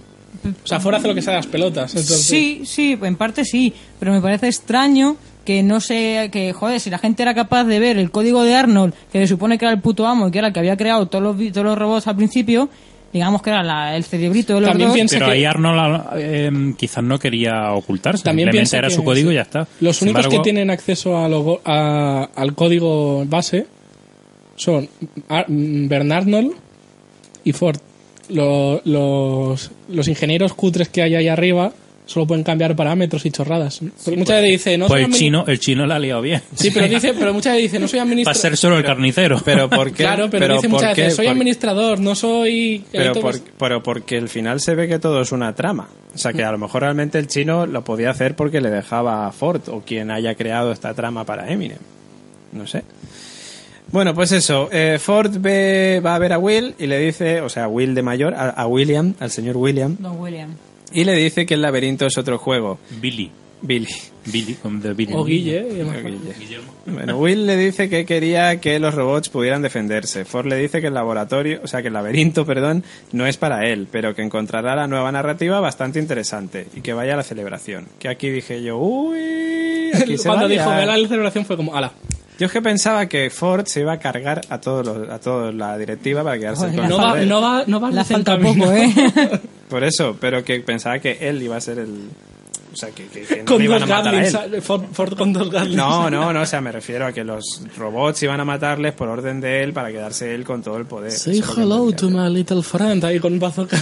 O sea, Ford hace lo que sea de las pelotas. Entonces... Sí, sí, en parte sí, pero me parece extraño que no sé, que joder, si la gente era capaz de ver el código de Arnold, que se supone que era el puto amo y que era el que había creado todos los, todos los robots al principio, digamos que era la, el cerebrito de los También robots. Pero que... ahí Arnold eh, quizás no quería ocultarse, También simplemente era que su código sí. y ya está. Los Sin únicos embargo, que tienen acceso a lo, a, al código base son Ar Bernard Arnold y Ford. Lo, los, los ingenieros cutres que hay ahí arriba solo pueden cambiar parámetros y chorradas. Porque muchas veces dice, no pues soy el chino, el chino la ha liado bien. Sí, pero dice, pero muchas veces dice, no soy Va a administrador. ser solo el carnicero. Pero ¿por qué? Claro, pero, dice ¿por muchas qué? veces, soy Por- administrador, no soy... Pero, Entonces- por- pero porque al final se ve que todo es una trama. O sea, que a lo mejor realmente el chino lo podía hacer porque le dejaba a Ford o quien haya creado esta trama para Eminem. No sé. Bueno, pues eso. eh, Ford ve, va a ver a Will y le dice, o sea, Will de mayor, a, a William, al señor William, Don William. y le dice que el laberinto es otro juego. Billy. Billy. Billy, como de Billy. O Guille. y demás. Bueno, Will le dice que quería que los robots pudieran defenderse. Ford le dice que el laboratorio, o sea, que el laberinto, perdón, no es para él, pero que encontrará la nueva narrativa bastante interesante y que vaya a la celebración. Que aquí dije yo, uy, aquí se va Cuando a dijo, liar. ve la celebración fue como, ala. Yo es que pensaba que Ford se iba a cargar a todos los, a toda la directiva para quedarse Joder, con No el va, poder. no va, no va a Le hacer falta camino. poco, ¿eh? Por eso, pero que pensaba que él iba a ser el... O sea, que, que, que no Con le iban dos a matar a Gatlings, él. Ford, Ford con dos Gatlings. No, no, no, o sea, me refiero a que los robots iban a matarles por orden de él para quedarse él con todo el poder. Say Eso es lo que hello entendía to yo. my little friend, ahí con un bazooka.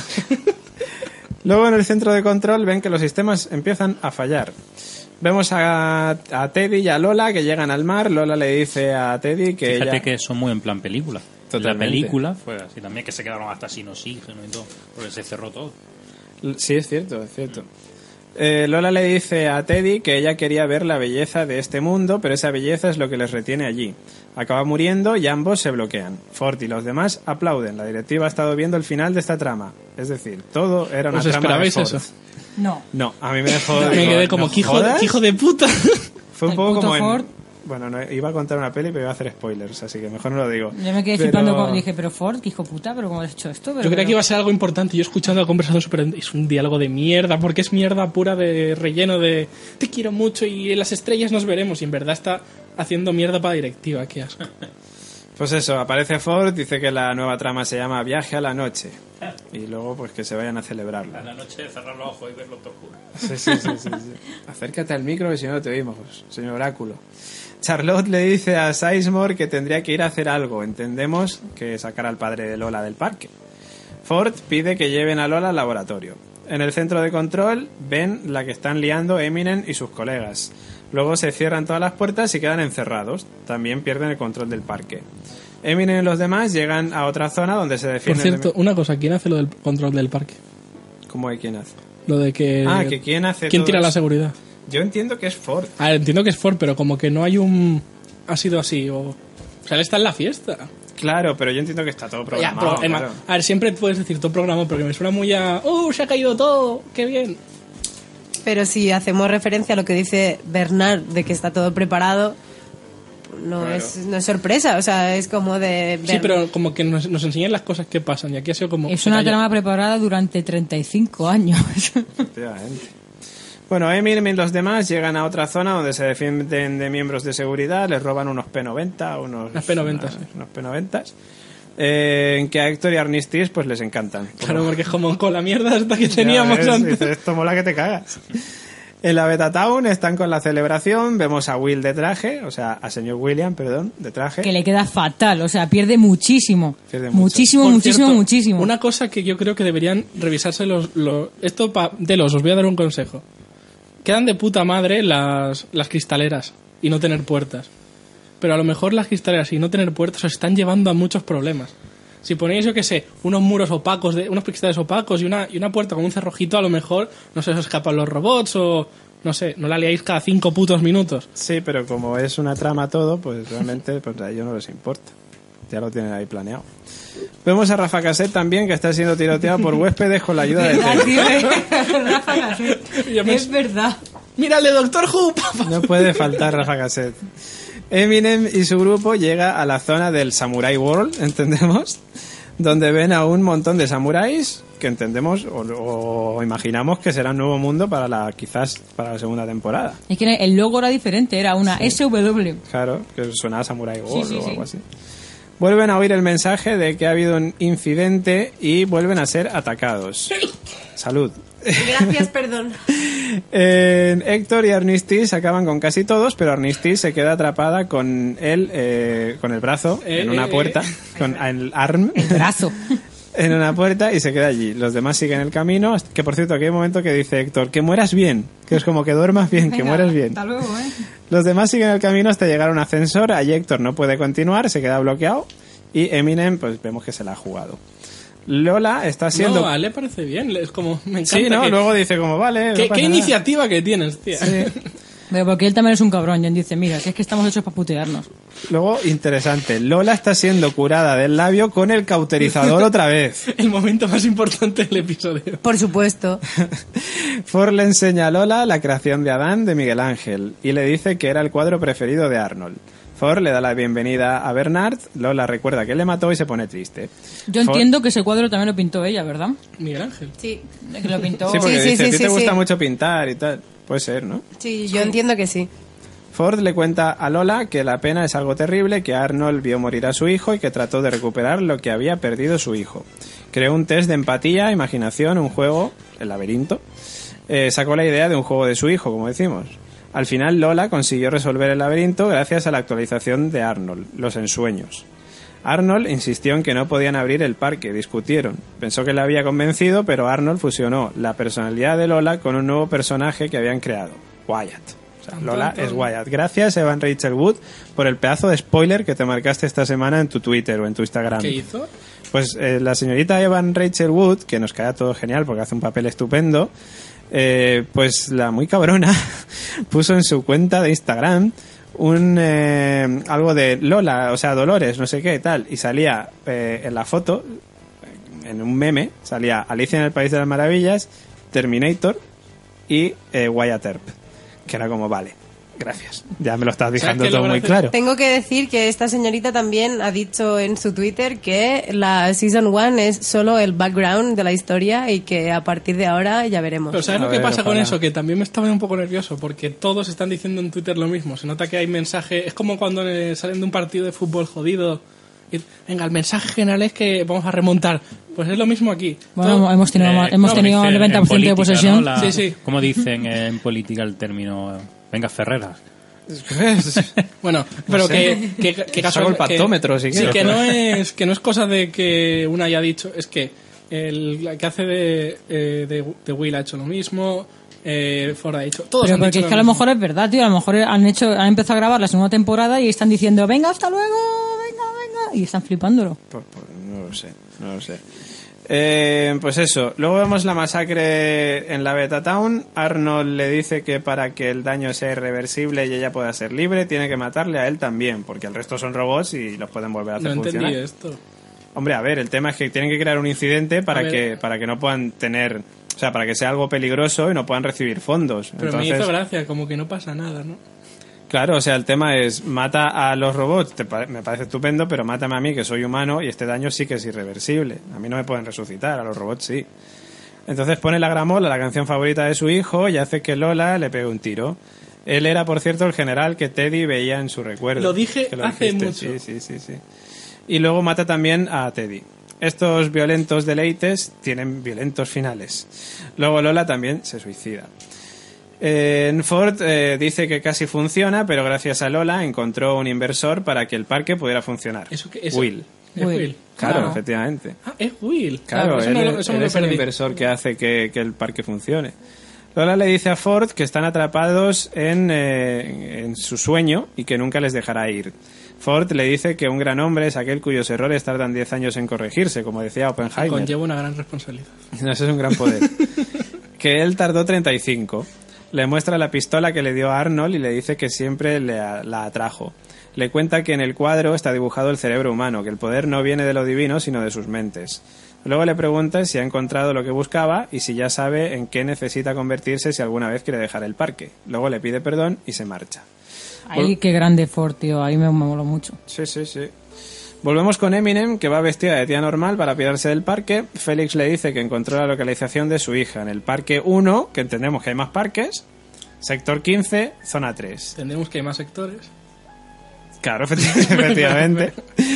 Luego en el centro de control ven que los sistemas empiezan a fallar. Vemos a, a Teddy y a Lola que llegan al mar. Lola le dice a Teddy que Fíjate ella... que son muy en plan película. Totalmente. La película fue así también, que se quedaron hasta sin oxígeno y todo, porque se cerró todo. Sí, es cierto, es cierto. Eh, Lola le dice a Teddy que ella quería ver la belleza de este mundo, pero esa belleza es lo que les retiene allí. Acaba muriendo y ambos se bloquean. Ford y los demás aplauden. La directiva ha estado viendo el final de esta trama. Es decir, todo era una ¿Os trama de esperabais Ford. eso? No. No, a mí me dejó... Me digo, quedé como, ¿no ¿qué hijo, jodas? de, qué hijo de puta? Fue un El poco puto como en... Ford. Bueno, no, iba a contar una peli, pero iba a hacer spoilers, así que mejor no lo digo. Yo me quedé Pero- flipando cuando dije, pero Ford, que hijo puta, pero ¿cómo has hecho esto? Pero, Yo creía pero- que iba a ser algo importante. Yo escuchando la conversación super es un diálogo de mierda, porque es mierda pura de relleno de te quiero mucho y en las estrellas nos veremos. Y en verdad está haciendo mierda para directiva. Qué asco. Pues eso, aparece Ford, dice que la nueva trama se llama Viaje a la Noche. Y luego, pues que se vayan a celebrarlo. A la noche cerrar los ojos y verlo todo oscuro. Sí, sí, sí, sí, sí. Acércate al micro que si no te oímos, señor Oráculo. Charlotte le dice a Sizemore que tendría que ir a hacer algo. Entendemos que sacar al padre de Lola del parque. Ford pide que lleven a Lola al laboratorio. En el centro de control ven la que están liando Eminem y sus colegas. Luego se cierran todas las puertas y quedan encerrados. También pierden el control del parque. Eminem y los demás llegan a otra zona donde se Por defienden... cierto, de... una cosa, ¿quién hace lo del control del parque? ¿Cómo hay quién hace? Lo de que... Ah, que quién hace ¿Quién todo tira la eso? seguridad? Yo entiendo que es Ford. A ver, entiendo que es Ford, pero como que no hay un... Ha sido así, o... O sea, él está en la fiesta. Claro, pero yo entiendo que está todo Ya, programado. pero, Emma, claro. a ver, siempre puedes decir todo programado, porque me suena muy a... ¡Uh, se ha caído todo! ¡Qué bien! Pero si hacemos referencia a lo que dice Bernard de que está todo preparado, no, Claro. es, no es sorpresa, o sea, es como de... Sí, pero como que nos, nos enseñan las cosas que pasan, y aquí ha sido como... Es se una calla. trama preparada durante treinta y cinco años. Efectivamente. Bueno, Eminem y los demás llegan a otra zona donde se defienden de miembros de seguridad, les roban unos P noventa, unos... Unas P noventa, unas- sí. Unos P noventa. Eh, en que a Héctor y Arnistis pues les encantan. Claro, porque es como con la mierda esta que Ya teníamos ves, antes. dices, esto mola que te cagas. En la Beta Town están con la celebración, vemos a Will de traje, o sea, a señor William, perdón, de traje. Que le queda fatal, o sea, pierde muchísimo. Pierde mucho. muchísimo, Por muchísimo, cierto, muchísimo. Una cosa que yo creo que deberían revisarse los... los esto, pa, de los, os voy a dar un consejo. Quedan de puta madre las, las cristaleras y no tener puertas. Pero a lo mejor las cristaleras y no tener puertas os están llevando a muchos problemas. Si ponéis, yo qué sé, unos muros opacos, de, unos cristales opacos y una, y una puerta con un cerrojito, a lo mejor no se os escapan los robots o... No sé, no la liáis cada cinco putos minutos. Sí, pero como es una trama todo, pues realmente pues a ellos no les importa. Ya lo tienen ahí planeado. Vemos a Rafa Cassette también, que está siendo tiroteado por huéspedes con la ayuda de ¿Verdad, Ted. tío? Rafa Gasset. Yo me- Es verdad. ¡Mírale, Doctor Who! No puede faltar Rafa Cassette. Eminem y su grupo llega a la zona del Samurai World, entendemos, donde ven a un montón de samuráis que entendemos o, o imaginamos que será un nuevo mundo para la quizás para la segunda temporada. Es que el logo era diferente, era una S W. Claro, que suena a Samurai World sí, o sí. algo así. Vuelven a oír el mensaje de que ha habido un incidente y vuelven a ser atacados. Salud. Gracias, perdón. Eh, Héctor y Arnistis acaban con casi todos, pero Arnistis se queda atrapada con él, eh, con el brazo Eh, en una eh, puerta, con el arm El brazo. en una puerta y se queda allí. Los demás siguen el camino, hasta- que por cierto, aquí hay un momento que dice Héctor, que mueras bien, que es como que duermas bien, que Venga, mueras bien. Hasta luego, ¿eh? Los demás siguen el camino hasta llegar a un ascensor, allí Héctor no puede continuar, se queda bloqueado y Eminem, pues vemos que se la ha jugado. Lola está siendo... No, a él le parece bien. Es como... Me encanta sí, ¿no? que- Luego dice como, vale... no ¿Qué, pasa qué nada. iniciativa que tienes, tía? Pero porque él también es un cabrón. Y él dice, mira, que es que estamos hechos para putearnos. Luego, interesante, Lola está siendo curada del labio con el cauterizador otra vez. El momento más importante del episodio. Por supuesto. Ford le enseña a Lola la creación de Adán de Miguel Ángel y le dice que era el cuadro preferido de Arnold. Ford le da la bienvenida a Bernard, Lola recuerda que le mató y se pone triste. Yo Ford- entiendo que ese cuadro también lo pintó ella, ¿verdad? Miguel Ángel. Sí, Que lo pintó... Sí, porque Sí, sí, dice, sí, a ti sí, te gusta sí. mucho pintar y tal. Puede ser, ¿no? sí, yo entiendo que sí. Ford le cuenta a Lola que la pena es algo terrible, que Arnold vio morir a su hijo y que trató de recuperar lo que había perdido su hijo. Creó un test de empatía, imaginación, un juego, el laberinto. Eh, sacó la idea de un juego de su hijo, como decimos. Al final Lola consiguió resolver el laberinto gracias a la actualización de Arnold, los ensueños. Arnold insistió en que no podían abrir el parque, discutieron. Pensó que le había convencido, pero Arnold fusionó la personalidad de Lola con un nuevo personaje que habían creado, Wyatt. O sea, Lola es Wyatt. Gracias, Evan Rachel Wood, por el pedazo de spoiler que te marcaste esta semana en tu Twitter o en tu Instagram. ¿Qué hizo? Pues eh, la señorita Evan Rachel Wood, que nos queda todo genial porque hace un papel estupendo, eh, pues la muy cabrona puso en su cuenta de Instagram un eh, algo de Lola, o sea, Dolores, no sé qué, tal, y salía eh, en la foto, en un meme, salía Alicia en el País de las Maravillas, Terminator y eh, Wyatt Earp, que era como, vale, Gracias. Ya me lo estás ¿Sabes dejando qué todo lo muy hace? claro. Tengo que decir que esta señorita también ha dicho en su Twitter que la Season uno es solo el background de la historia y que a partir de ahora ya veremos. Pero ¿sabes A lo que ver, pasa con ojalá. eso? Que también me estaba un poco nervioso porque todos están diciendo en Twitter lo mismo. Se nota que hay mensaje... Es como cuando eh, salen de un partido de fútbol jodido. Y, venga, el mensaje general es que vamos a remontar. Pues es lo mismo aquí. Bueno, Todo- hemos tenido, Eh, hemos como tenido dicen el noventa en por ciento de política, posesión. ¿no? La- Sí, sí. Como dicen en política el término, venga, Ferreras. Bueno, pero sé. que, que, que Saco el que- pactómetro, si sí, quieres. que no es que no es cosa de que una haya dicho, es que el la que hace de, eh, de, de Will ha hecho lo mismo, eh, Ford ha dicho, todos Pero han porque dicho es que a lo lo mismo. mejor es verdad, tío. A lo mejor han hecho, han empezado a grabar la segunda temporada y están diciendo, venga, hasta luego, venga, venga. Y están flipándolo. Pues, pues, no lo sé, no lo sé. Eh, pues eso, luego vemos la masacre en la Beta Town. Arnold le dice que para que el daño sea irreversible y ella pueda ser libre, tiene que matarle a él también, porque el resto son robots y los pueden volver a hacer No entendí funcionar. esto. Hombre, a ver, el tema es que tienen que crear un incidente para A ver. que para que no puedan tener, o sea, para que sea algo peligroso y no puedan recibir fondos. Pero Entonces, me hizo gracia, como que no pasa nada, ¿no? claro, o sea, el tema es mata a los robots, te pare- me parece estupendo, pero mátame a mí que soy humano y este daño sí que es irreversible. A mí no me pueden resucitar, a los robots sí. Entonces pone la gramola, la canción favorita de su hijo, y hace que Lola le pegue un tiro. Él era, por cierto, el general que Teddy veía en su recuerdo. Lo dije Que hace dijiste. mucho. Sí, sí, sí, sí. Y luego mata también a Teddy. Estos violentos deleites tienen violentos finales. Luego Lola también se suicida. En Ford eh, dice que casi funciona, pero gracias a Lola encontró un inversor para que el parque pudiera funcionar. Eso que- eso- Will. Es Will. Will. Claro, Claro. efectivamente. Ah, es Will. Claro, eso él, me lo, eso me él lo es el perdí. inversor que hace que, que el parque funcione. Lola le dice a Ford que están atrapados en, eh, en su sueño y que nunca les dejará ir. Ford le dice que un gran hombre es aquel cuyos errores tardan diez años en corregirse, como decía Oppenheimer. Conlleva una gran responsabilidad. No, ese es un gran poder. Que él tardó treinta y cinco. Le muestra la pistola que le dio a Arnold y le dice que siempre le a- la atrajo. Le cuenta que en el cuadro está dibujado el cerebro humano, que el poder no viene de lo divino, sino de sus mentes. Luego le pregunta si ha encontrado lo que buscaba y si ya sabe en qué necesita convertirse si alguna vez quiere dejar el parque. Luego le pide perdón y se marcha. Ay, qué grande Ford, tío. Ahí me, me moló mucho. Sí, sí, sí. Volvemos con Eminem, que va vestida de tía normal para pirarse del parque. Félix le dice que encontró la localización de su hija en el Parque uno, que entendemos que hay más parques, Sector quince, Zona tres. Entendemos que hay más sectores. Claro, efectivamente.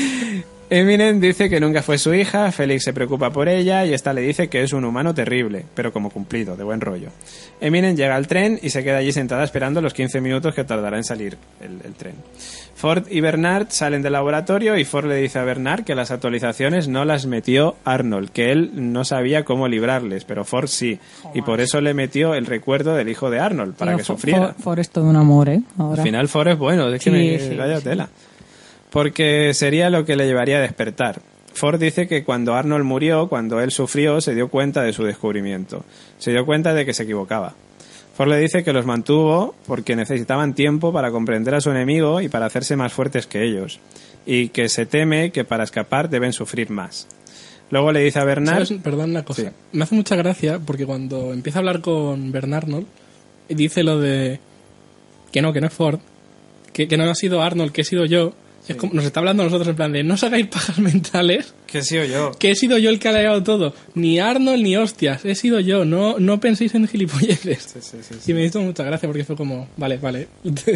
Eminem dice que nunca fue su hija, Félix se preocupa por ella y esta le dice que es un humano terrible, pero como cumplido, de buen rollo. Eminem llega al tren y se queda allí sentada esperando los quince minutos que tardará en salir el, el tren. Ford y Bernard salen del laboratorio y Ford le dice a Bernard que las actualizaciones no las metió Arnold, que él no sabía cómo librarles, pero Ford sí, y por eso le metió el recuerdo del hijo de Arnold, para Tío, que Ford- sufriera. Ford, Ford es todo un amor, ¿eh? Ahora. Al final Ford es bueno, es que Sí, me sí, vaya sí. tela. Porque sería lo que le llevaría a despertar. Ford dice que cuando Arnold murió, cuando él sufrió, se dio cuenta de su descubrimiento. Se dio cuenta de que se equivocaba. Ford le dice que los mantuvo porque necesitaban tiempo para comprender a su enemigo y para hacerse más fuertes que ellos. Y que se teme que para escapar deben sufrir más. Luego le dice a Bernard... ¿Sabes? Perdón una cosa. Sí. Me hace mucha gracia porque cuando empieza a hablar con Bernard Arnold y dice lo de que no, que no es Ford, que, que no ha sido Arnold, que he sido yo. Es como, nos está hablando a nosotros en plan de no os hagáis pajas mentales, Que he sido yo. que he sido yo el que ha leado todo. Ni Arnold ni hostias, he sido yo. No, no penséis en gilipolleces. Sí, sí, sí, sí. Y me hizo mucha gracia porque fue como, vale, vale,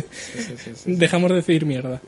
dejamos de decir mierda.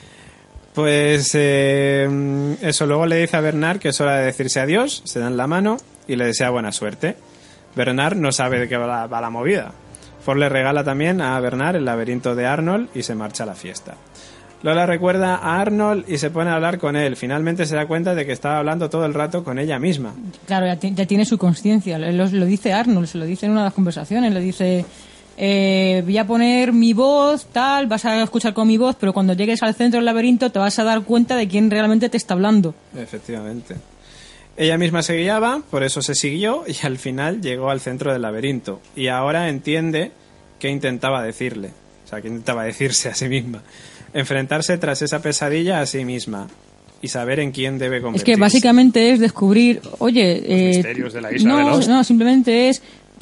Pues eh, eso, luego le dice a Bernard que es hora de decirse adiós, se dan la mano y le desea buena suerte. Bernard no sabe de qué va la, va la movida. Ford le regala también a Bernard el laberinto de Arnold y se marcha a la fiesta. Lola recuerda a Arnold y se pone a hablar con él. Finalmente se da cuenta de que estaba hablando todo el rato con ella misma. Claro, ya, ti- ya tiene su conciencia. Lo, lo dice Arnold, se lo dice en una de las conversaciones. Le dice, eh, voy a poner mi voz, tal, vas a escuchar con mi voz, pero cuando llegues al centro del laberinto te vas a dar cuenta de quién realmente te está hablando. Efectivamente. Ella misma se guiaba, por eso se siguió y al final llegó al centro del laberinto. Y ahora entiende qué intentaba decirle. O sea, qué intentaba decirse a sí misma. Enfrentarse tras esa pesadilla a sí misma y saber en quién debe Es convertirse. que básicamente es descubrir, oye... eh, misterios de la isla no, de Lost. no, simplemente es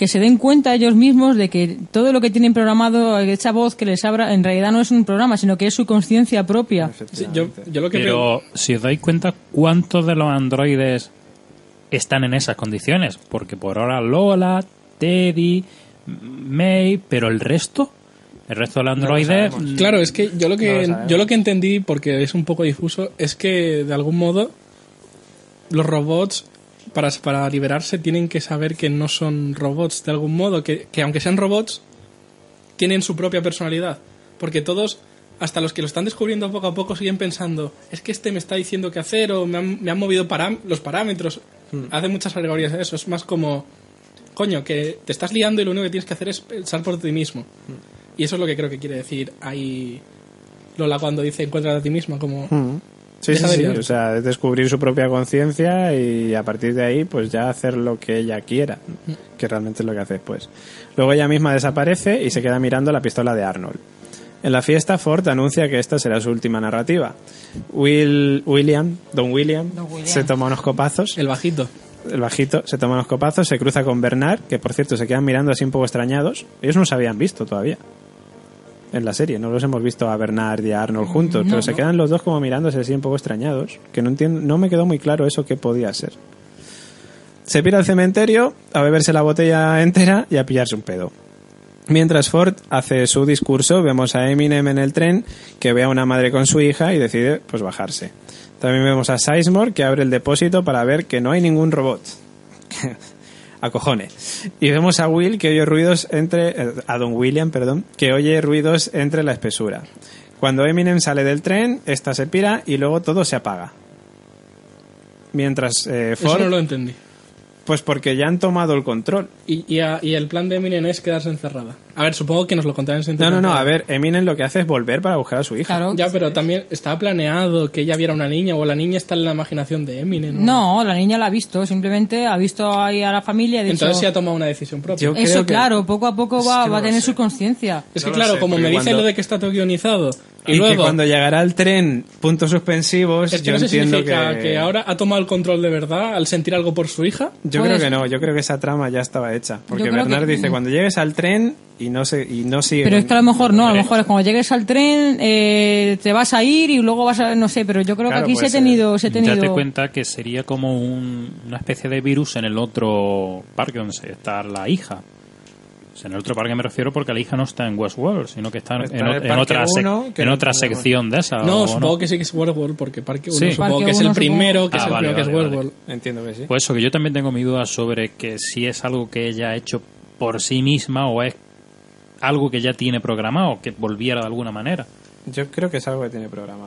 que se den cuenta ellos mismos de que todo lo que tienen programado, esa voz que les abra, en realidad no es un programa, sino que es su conciencia propia. Sí, yo, yo lo que Pero veo- si os dais cuenta, ¿cuántos de los androides están en esas condiciones? Porque por ahora Lola, Teddy, May, pero el resto, el resto de los androides... sabemos. Claro, es que yo lo No que lo sabemos. yo lo que entendí, porque es un poco difuso, es que de algún modo los robots para, para liberarse tienen que saber que no son robots de algún modo, que, que aunque sean robots tienen su propia personalidad, porque todos, hasta los que lo están descubriendo poco a poco, siguen pensando, es que este me está diciendo qué hacer o me han, me han movido param- los parámetros. Hace muchas alegorías de eso, es más como, coño, que te estás liando y lo único que tienes que hacer es pensar por ti mismo. Y eso es lo que creo que quiere decir ahí Lola cuando dice encuentra a ti misma, como... Mm. Sí, sí, Deja de sí, liar. o sea, es descubrir su propia conciencia y a partir de ahí pues ya hacer lo que ella quiera, que realmente es lo que hace después. Luego ella misma desaparece y se queda mirando la pistola de Arnold. En la fiesta, Ford anuncia que esta será su última narrativa. Will, William, Don William, Don William. se toma unos copazos, El bajito. el bajito se toma unos copazos, se cruza con Bernard, que por cierto se quedan mirando así un poco extrañados. Ellos no se habían visto todavía en la serie, no los hemos visto a Bernard y a Arnold juntos, pero se quedan los dos como mirándose así un poco extrañados, que no entiendo, no me quedó muy claro eso qué podía ser. Se pira al cementerio a beberse la botella entera y a pillarse un pedo. Mientras Ford hace su discurso, vemos a Eminem en el tren que ve a una madre con su hija y decide pues bajarse. También vemos a Sizemore que abre el depósito para ver que no hay ningún robot. A cojones. Y vemos a Will que oye ruidos entre... eh, a Don William, perdón, que oye ruidos entre la espesura. Cuando Eminem sale del tren, esta se pira y luego todo se apaga. Mientras eh, Eso Ford... no lo entendí. Pues porque ya han tomado el control. Y, y, a- y el plan de Eminem es quedarse encerrada. A ver, supongo que nos lo contarán en No, no, no, a ver, Eminem lo que hace es volver para buscar a su hija. Claro. Ya, pero también estaba planeado que ella viera una niña o la niña está en la imaginación de Eminem. No, la niña la ha visto, simplemente ha visto ahí a la familia y ha dicho... Entonces sí ha tomado una decisión propia. Yo- creo Eso, que- claro, poco a poco Es va, que no va a lo tener sé. su conciencia. Es que No lo claro, sé, como porque me dice cuando- lo de que está todo guionizado y, Y, luego... que cuando llegará el tren, puntos suspensivos, Es que yo no sé si entiendo significa que... que... ahora ha tomado el control de verdad al sentir algo por su hija. Yo Pues- creo que no, yo creo que esa trama ya estaba hecha. Porque Yo creo Bernard que- dice, cuando llegues al tren y no se y no sigue... Pero es que a lo mejor no, a lo Hombre, mejor es cuando llegues al tren eh, te vas a ir y luego vas a... No sé, pero yo creo Claro, que aquí se puede ha tenido... Se ha Date tenido... cuenta que sería como un- una especie de virus en el otro parque donde se- está la hija. O sea, en el otro parque me refiero porque la hija no está en Westworld, sino que está, Está en, en o- el en parque otra, sec- uno, que en no otra entendemos. sección de esa. No, ¿o supongo que sí que es World, porque Parque uno Sí. supongo Parque que es uno, el primero, supongo. que es Ah, el vale, primero que es vale, vale. World. Entiendo que sí. Pues eso, que yo también tengo mi duda sobre que si es algo que ella ha hecho por sí misma o es algo que ya tiene programado, que volviera de alguna manera. Yo creo que es algo que tiene programado.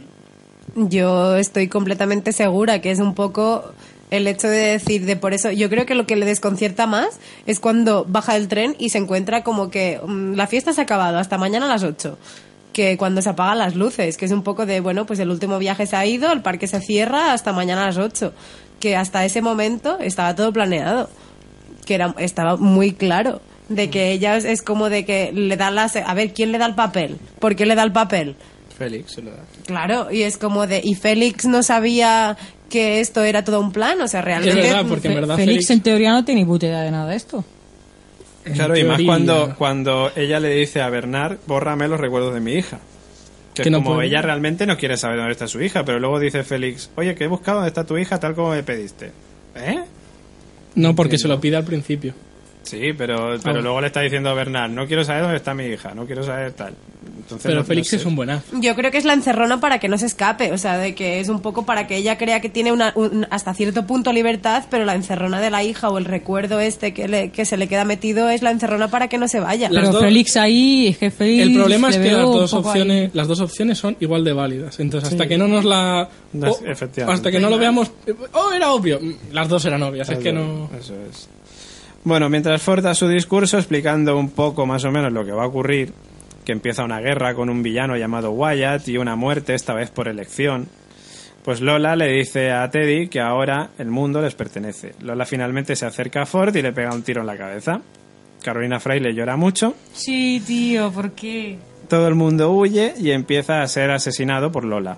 Yo estoy completamente segura que es un poco el hecho de decir, de por eso, yo creo que lo que le desconcierta más es cuando baja del tren y se encuentra como que mm, la fiesta se ha acabado, hasta mañana a las ocho. Que cuando se apagan las luces, que es un poco de, bueno, pues el último viaje se ha ido, el parque se cierra hasta mañana a las ocho. Que hasta ese momento estaba todo planeado. Que era, estaba muy claro. De que ella es, es como de que le da las... A ver, ¿quién le da el papel? ¿Por qué le da el papel? Félix se lo da. Claro, y es como de... Y Félix no sabía que esto era todo un plan, o sea, realmente... Es verdad, porque en Fe- verdad Félix, Félix- en teoría no tiene ni puta idea de nada de esto. Claro, y más teoría. cuando, cuando ella le dice a Bernard, bórrame los recuerdos de mi hija. Que, Que es no como puede. ella realmente no quiere saber dónde está su hija, pero luego dice Félix, oye, que he buscado dónde está tu hija tal como me pediste. ¿Eh? No, porque se lo pide al principio. Sí, pero, pero Ah. luego le está diciendo a Bernard, no quiero saber dónde está mi hija, no quiero saber tal. Entonces, Pero no- Félix no sé. es un buenazo. Yo creo que es la encerrona para que no se escape, o sea, de que es un poco para que ella crea que tiene una, un- hasta cierto punto libertad, pero la encerrona de la hija o el recuerdo este que, le- que se le queda metido es la encerrona para que no se vaya. Las Pero dos- Félix ahí, es que Félix... El problema es le que veo las un dos poco ahí. opciones, las dos opciones son igual de válidas. Entonces, hasta que no nos la No, o- efectivamente. hasta que no lo veamos, oh, era obvio. Las dos eran obvias, es que no. Eso es. Bueno, mientras Ford da su discurso explicando un poco más o menos lo que va a ocurrir, que empieza una guerra con un villano llamado Wyatt y una muerte, esta vez por elección, pues Lola le dice a Teddy que ahora el mundo les pertenece. Lola finalmente se acerca a Ford y le pega un tiro en la cabeza. Carolina Fraile llora mucho, Sí, tío, ¿por qué? todo el mundo huye y empieza a ser asesinado por Lola.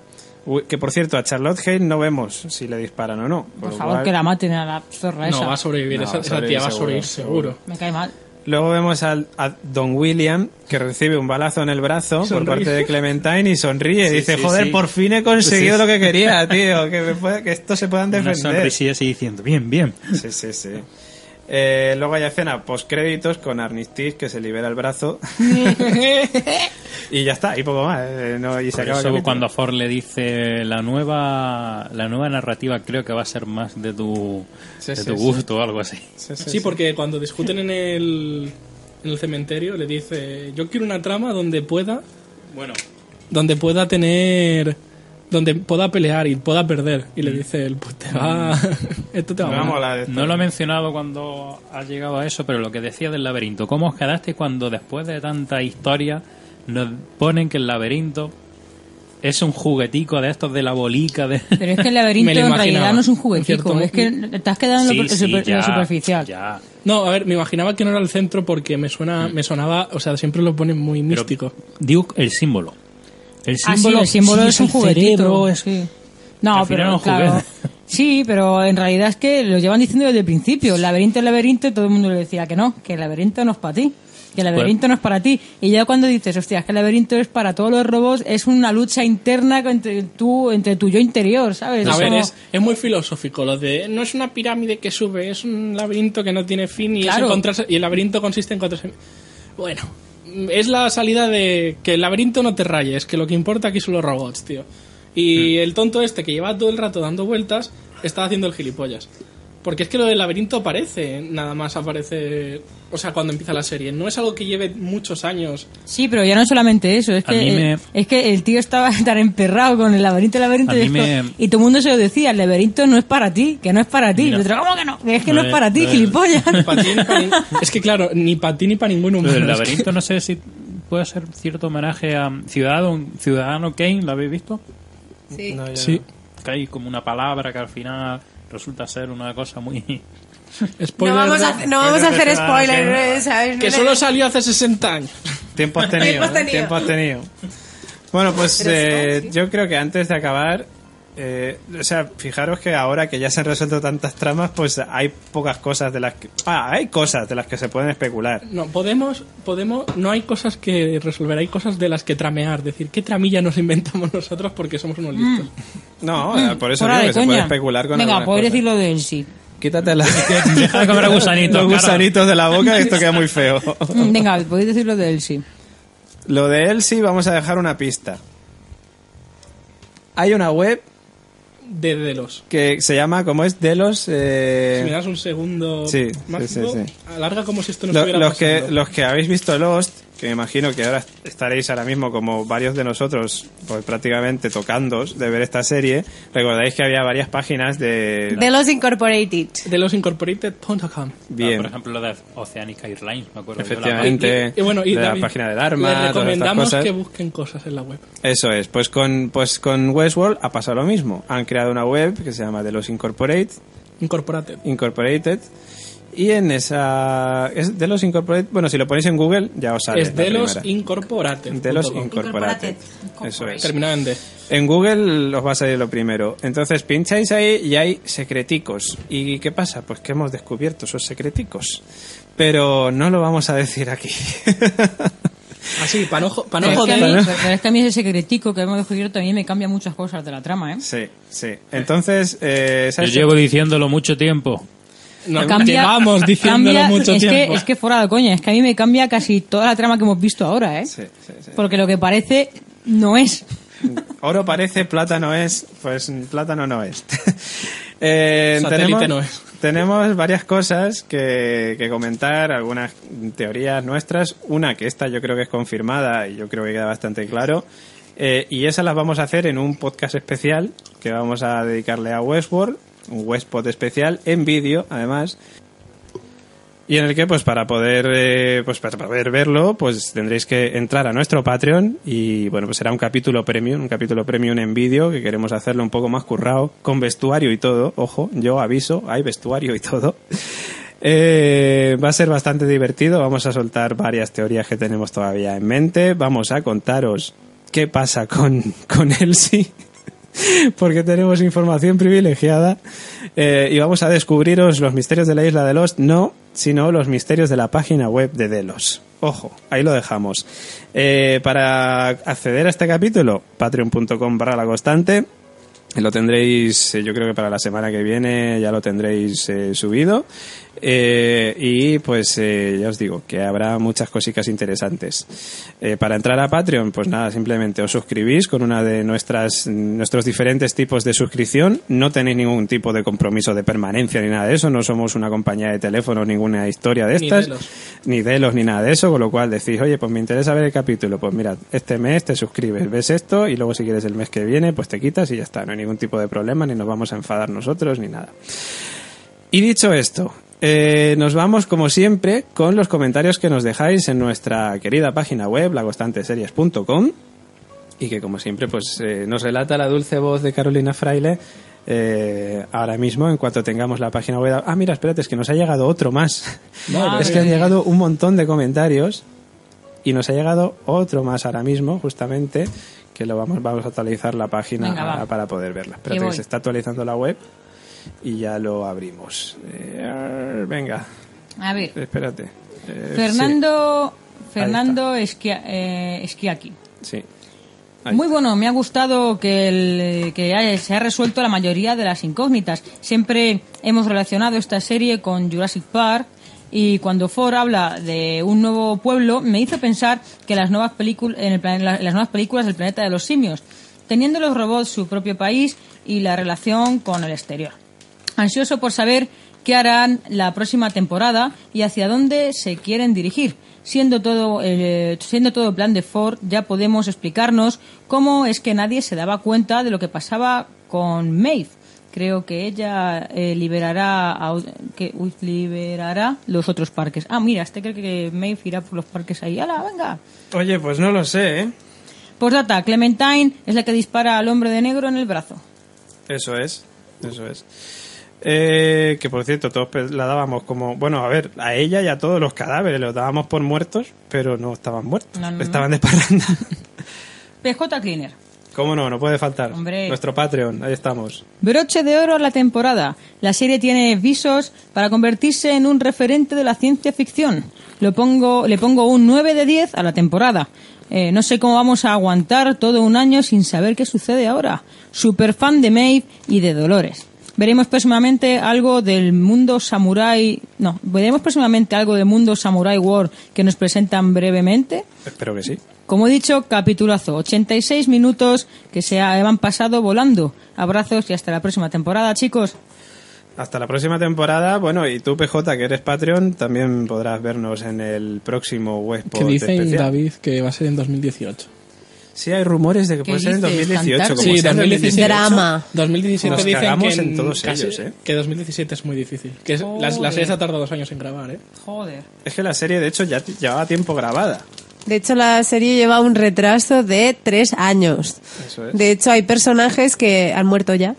Uy, que por cierto, a Charlotte Hale no vemos si le disparan o no. Por lo favor, cual- que la maten a la zorra esa. No, va a sobrevivir. No, esa, esa sobrevivir tía va a seguro, sobrevivir seguro. Me cae mal. Luego vemos al, a Don William, que recibe un balazo en el brazo por Sonríe. parte de Clementine y sonríe. y dice, sí, joder, sí. por fin he conseguido Sí, sí. lo que quería, tío. Que, me pueda- que estos se puedan Una defender. sonrisilla así diciendo, bien, bien. Sí, sí, sí. Eh, luego hay escena post-créditos con Armistice, que se libera el brazo. Y ya está, y poco más. eh, no, y se Por acaba el eso capítulo. cuando Ford le dice la nueva la nueva narrativa creo que va a ser más de tu, Sí, de sí, tu sí. gusto o algo así. Sí, sí, Sí, porque cuando discuten en el, en el cementerio le dice, yo quiero una trama donde pueda, Bueno, donde pueda tener, donde pueda pelear y pueda perder. Y le dice, el pues te va, esto te va Me va a a molar. molar esto. no lo he mencionado cuando ha llegado a eso, pero lo que decía del laberinto, ¿cómo os quedaste cuando después de tanta historia nos ponen que el laberinto es un juguetico de estos de la bolica de... Pero es que el laberinto Me lo en imaginaba, realidad no es un en juguetico. cierto Es que te estás quedando en lo, Sí, sí, super- en lo ya, superficial. ya. No, a ver, me imaginaba que no era el centro porque me suena, me sonaba, o sea, siempre lo ponen muy Pero místico. digo el símbolo. El Ah, sí, símbolo, el símbolo sí, es un el juguetito. cerebro, es- sí. No, Al final pero era un claro. juguete. Sí, pero en realidad es que lo llevan diciendo desde el principio. El laberinto, el laberinto, y todo el mundo le decía que no, que el laberinto no es para ti. Que el laberinto no es para ti. Y ya cuando dices, hostia, es que el laberinto es para todos los robots, es una lucha interna entre tú, entre tu yo interior, ¿sabes? A Es ver, como- es, es muy filosófico lo de no es una pirámide que sube, es un laberinto que no tiene fin y, es Claro. encontrarse, y el laberinto consiste en encontrarse. Bueno, es la salida de que el laberinto no te rayes, que lo que importa aquí son los robots, tío. Y el tonto este que lleva todo el rato dando vueltas está haciendo el gilipollas. Porque es que lo del laberinto aparece, nada más aparece, o sea, cuando empieza la serie. No es algo que lleve muchos años. Sí, pero ya no solamente eso, es A que, mí me- eh, es que el tío estaba tan emperrado con el laberinto, el laberinto, A y, mí esto, me- y todo el mundo se lo decía, el laberinto no es para ti, que no es para ti. Mira. Y otro, ¿cómo que no? Que es que No no es es- para ti, no es- gilipollas. Pa' ti ni pa' nin- es que claro, ni para ti ni para ningún humano. Pero el Es que- laberinto no sé si puede ser cierto homenaje a Ciudadano, Ciudadano Kane, ¿lo habéis visto? Sí. No, ya Sí. Que hay como una palabra que al final resulta ser una cosa muy... No Spoiler, vamos a, no vamos a hacer spoiler, eh, ¿sabes? que solo salió hace sesenta años. no. Tiempo has tenido. Tiempo has ¿eh? tenido. Tiempo has tenido. Bueno, pues Pero eh, sí. yo creo que antes de acabar, eh, o sea, fijaros que ahora que ya se han resuelto tantas tramas, pues hay pocas cosas de las que... Ah, hay cosas de las que se pueden especular. No, podemos, podemos, no hay cosas que resolver, hay cosas de las que tramear, decir, ¿qué tramilla nos inventamos nosotros porque somos unos listos? No, eh, por eso Fuera digo de que se puede coña. especular con Venga, algunas puedes cosas. decir lo del sí. Quítate la... Deja de comer gusanitos, los claro. gusanitos de la boca, esto queda muy feo. Mm, Venga, podéis decir lo del sí. Lo de Elsie vamos a dejar una pista. Hay una web De Delos. que se llama, ¿cómo es? Delos... Eh... Si me das un segundo Sí, máximo, sí, sí, sí. alarga como si esto no Lo- estuviera los, que, pasando. los que habéis visto Lost, que me imagino que ahora estaréis ahora mismo como varios de nosotros, pues prácticamente tocándos de ver esta serie, recordáis que había varias páginas de... De los Incorporated. Delosincorporated punto com. Bien, Por ejemplo, lo de Oceanic Airlines, me acuerdo. yo, la- efectivamente, Y, y bueno, y de la David, página de Dharma, les todas estas recomendamos cosas. que busquen cosas en la web. Eso es, pues con, pues con Westworld ha pasado lo mismo. Han creado una web que se llama Delos Incorporated, Incorporated. Incorporated y en esa... Es Delos Incorporated, bueno, si lo ponéis en Google ya os sale Es la Delos primera. Incorporated. Delos punto com. Incorporated. Incorporated. Eso es. Terminado en D. En Google os va a salir lo primero. Entonces pincháis ahí y hay secreticos. ¿Y qué pasa? Pues que hemos descubierto esos secreticos. Pero no lo vamos a decir aquí. Así, para no, jo- pa' no Pero es, que a joder. mí, pero es que a mí ese secretico que hemos descubierto a mí me cambia muchas cosas de la trama, ¿eh? Sí, sí. Entonces, eh, Yo ¿sabes? llevo diciéndolo mucho tiempo. No, Cambia- llevamos diciéndolo cambia- mucho es tiempo. Que, es que fuera de coña, es que a mí me cambia casi toda la trama que hemos visto ahora, ¿eh? Sí, sí, sí. Porque lo que parece no es. Oro parece, plata no es. Pues plátano no es. Eh, Satélite tenemos, no es. tenemos varias cosas que, que comentar, algunas teorías nuestras. Una que esta yo creo que es confirmada y yo creo que queda bastante claro. Eh, y esas las vamos a hacer en un podcast especial que vamos a dedicarle a Westworld, un Westpod especial en vídeo, además. Y en el que, pues para poder eh, pues para poder verlo, pues tendréis que entrar a nuestro Patreon y, bueno, pues será un capítulo premium, un capítulo premium en vídeo, que queremos hacerlo un poco más currado, con vestuario y todo. Ojo, yo aviso, hay vestuario y todo. Eh, va a ser bastante divertido, vamos a soltar varias teorías que tenemos todavía en mente, vamos a contaros qué pasa con, con Elsie. porque tenemos información privilegiada eh, y vamos a descubriros los misterios de la isla de Lost, no, sino los misterios de la página web de Delos. Ojo, ahí lo dejamos. Eh, para acceder a este capítulo, patreon punto com barra la constante. Lo tendréis, eh, yo creo que para la semana que viene ya lo tendréis eh, subido. Eh, y pues eh, ya os digo que habrá muchas cositas interesantes. Eh, para entrar a Patreon, pues nada, simplemente os suscribís con una de nuestras nuestros diferentes tipos de suscripción. No tenéis ningún tipo de compromiso de permanencia ni nada de eso. No somos una compañía de teléfono, ninguna historia de estas. Ni Delos. Ni Delos, ni nada de eso. Con lo cual decís, oye, pues me interesa ver el capítulo. Pues mira, este mes te suscribes, ves esto y luego si quieres el mes que viene, pues te quitas y ya está. No hay ningún tipo de problema, ni nos vamos a enfadar nosotros, ni nada. Y dicho esto, Eh, nos vamos como siempre con los comentarios que nos dejáis en nuestra querida página web la constante series punto com y que como siempre pues eh, nos relata la dulce voz de Carolina Fraile eh, ahora mismo en cuanto tengamos la página web. Ah, mira, espérate, es que nos ha llegado otro más. Vale. Es que han llegado un montón de comentarios y nos ha llegado otro más ahora mismo justamente que lo vamos, vamos a actualizar la página. Venga, a, para poder verla. Espérate que se está actualizando la web y ya lo abrimos. Eh, venga. A ver. Espérate. Eh, Fernando sí. Fernando Esquia, eh, Esquiaki. Sí. Ahí Muy está. Bueno, me ha gustado que, el, que haya, se ha resuelto la mayoría de las incógnitas. Siempre hemos relacionado esta serie con Jurassic Park y cuando Ford habla de un nuevo pueblo me hizo pensar que las nuevas películas en, el, en las nuevas películas del planeta de los simios, teniendo los robots su propio país y la relación con el exterior. Ansioso por saber qué harán la próxima temporada y hacia dónde se quieren dirigir. Siendo todo el, siendo todo el plan de Ford, ya podemos explicarnos cómo es que nadie se daba cuenta de lo que pasaba con Maeve. Creo que ella eh, liberará a, que uy, liberará los otros parques. Ah, mira, este cree que Maeve irá por los parques ahí. ¡Hala, venga! Oye, pues no lo sé, ¿eh? Postdata, Clementine es la que dispara al hombre de negro en el brazo. Eso es, eso es. Eh, que por cierto, todos la dábamos como... Bueno, a ver, a ella y a todos los cadáveres los dábamos por muertos, pero no estaban muertos, no, no, estaban de parranda. P J Cleaner. ¿Cómo no? No puede faltar. Hombre. Nuestro Patreon, ahí estamos. Broche de oro a la temporada. La serie tiene visos para convertirse en un referente de la ciencia ficción. Lo pongo, le pongo un nueve de diez a la temporada. Eh, no sé cómo vamos a aguantar todo un año sin saber qué sucede ahora. Super fan de Maeve y de Dolores. Veremos próximamente algo del mundo samurai... No, veremos próximamente algo del mundo Samurai World que nos presentan brevemente. Espero que sí. Como he dicho, capitulazo. ochenta y seis minutos que se han pasado volando. Abrazos y hasta la próxima temporada, chicos. Hasta la próxima temporada. Bueno, y tú, P J, que eres Patreon, también podrás vernos en el próximo Westpod especial. Que dice David especial. Que va a ser en dos mil dieciocho. Sí, hay rumores de que puede ser en dos mil dieciocho. Como sí, dos mil diecisiete. Drama. dos mil diecisiete Nos dicen que en, en todos casi, ellos, ¿eh? Que dos mil diecisiete es muy difícil. Que es, la, la serie se ha tardado dos años en grabar, ¿eh? Joder. Es que la serie, de hecho, ya llevaba tiempo grabada. De hecho, la serie lleva un retraso de tres años. Eso es. De hecho, hay personajes que han muerto ya.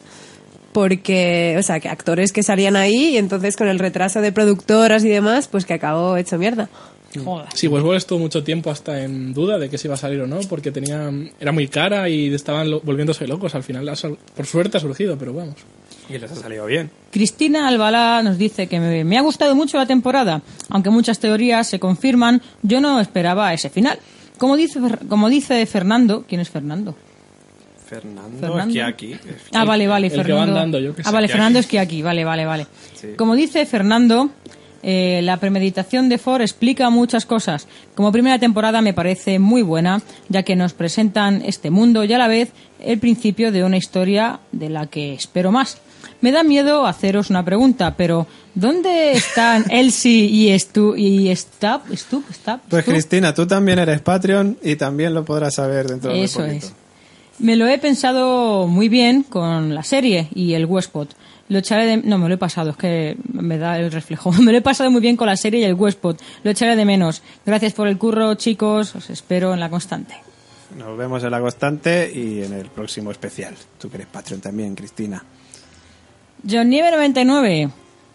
Porque, o sea, que actores que salían ahí y entonces con el retraso de productoras y demás, pues que acabó hecho mierda. Joder. Sí, Westworld estuvo mucho tiempo hasta en duda de que si iba a salir o no, porque tenía era muy cara y estaban lo, volviéndose locos. Al final, por suerte ha surgido, pero vamos. Y les ha salido bien. Cristina Albalá nos dice que me, me ha gustado mucho la temporada, aunque muchas teorías se confirman, yo no esperaba ese final. Como dice, como dice Fernando, ¿quién es Fernando? Fernando, Fernando. Esquiaki. Ah, vale, vale, el Fernando. Que va andando, yo que sé. Ah, vale, Fernando Esquiaki, vale, vale, vale. Sí. Como dice Fernando, eh, la premeditación de Ford explica muchas cosas. Como primera temporada me parece muy buena, ya que nos presentan este mundo y a la vez el principio de una historia de la que espero más. Me da miedo haceros una pregunta, pero ¿dónde están Elsie y Stu y Stab? ¿Stub? ¿Stab? Pues ¿Stub? Cristina, tú también eres Patreon y también lo podrás saber dentro de Eso muy poquito. es. Me lo he pensado muy bien con la serie y el Westpod. Lo echaré de... No, me lo he pasado, es que me da el reflejo. Me lo he pasado muy bien con la serie y el Westpod. Lo echaré de menos. Gracias por el curro, chicos. Os espero en la constante. Nos vemos en la constante y en el próximo especial. Tú que eres Patreon también, Cristina. John Nieve noventa y nueve.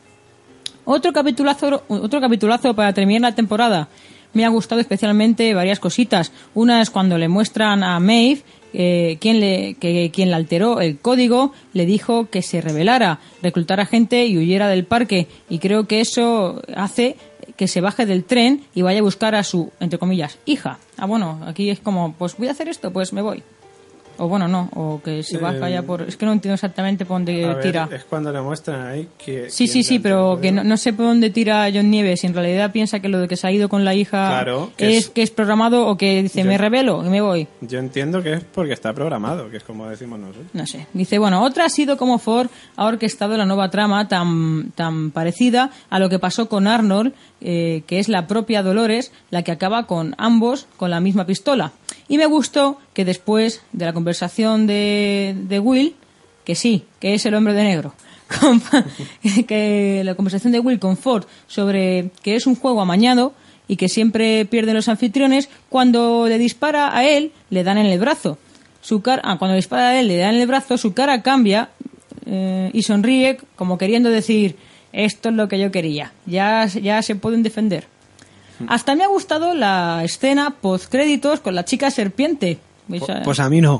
Otro capitulazo, otro capitulazo para terminar la temporada. Me ha gustado especialmente varias cositas. Una es cuando le muestran a Maeve eh, quien, le, que quien le alteró el código le dijo que se rebelara, reclutara gente y huyera del parque. Y creo que eso hace que se baje del tren y vaya a buscar a su, entre comillas, hija. Ah, bueno, aquí es como, pues voy a hacer esto, pues me voy. O bueno, no, o que se baja Eh, ya por... Es que no entiendo exactamente por dónde A ver, tira. es cuando le muestran ahí que... Sí, quién sí, sí, le pero alteró. que no, no sé por dónde tira John Nieves. Si en realidad piensa que lo de que se ha ido con la hija Claro, que es, es- que es programado o que dice, Yo- me rebelo y me voy. Yo entiendo que es porque está programado, que es como decimos nosotros. No sé. Dice, bueno, otra ha sido como Ford ha orquestado la nueva trama tan, tan parecida a lo que pasó con Arnold, eh, que es la propia Dolores la que acaba con ambos con la misma pistola. Y me gustó que después de la conversación de, de Will, que sí, que es el hombre de negro, con- que la conversación de Will con Ford sobre que es un juego amañado y que siempre pierden los anfitriones, cuando le dispara a él, le dan en el brazo. Su cara, ah, cuando le dispara a él, le dan en el brazo, su cara cambia eh, y sonríe como queriendo decir, esto es lo que yo quería, ya, ya se pueden defender. Hasta me ha gustado la escena post créditos con la chica serpiente. Pues, pues a mí no.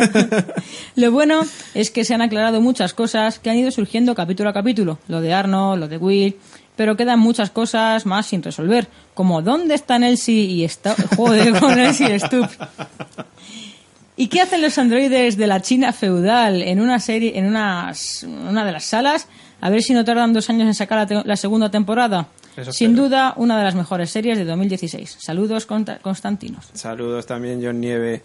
Lo bueno es que se han aclarado muchas cosas que han ido surgiendo capítulo a capítulo. Lo de Arnold, lo de Will, pero quedan muchas cosas más sin resolver. Como ¿dónde están Elsie y Stu? Joder, con Elsie y Stu. ¿Y qué hacen los androides de la China feudal en una serie, en una, una de las salas? A ver si no tardan dos años en sacar la, te- la segunda temporada. Eso Sin espero. duda, una de las mejores series de dos mil dieciséis. Saludos, Conta- Constantinos. Saludos también, John Nieve.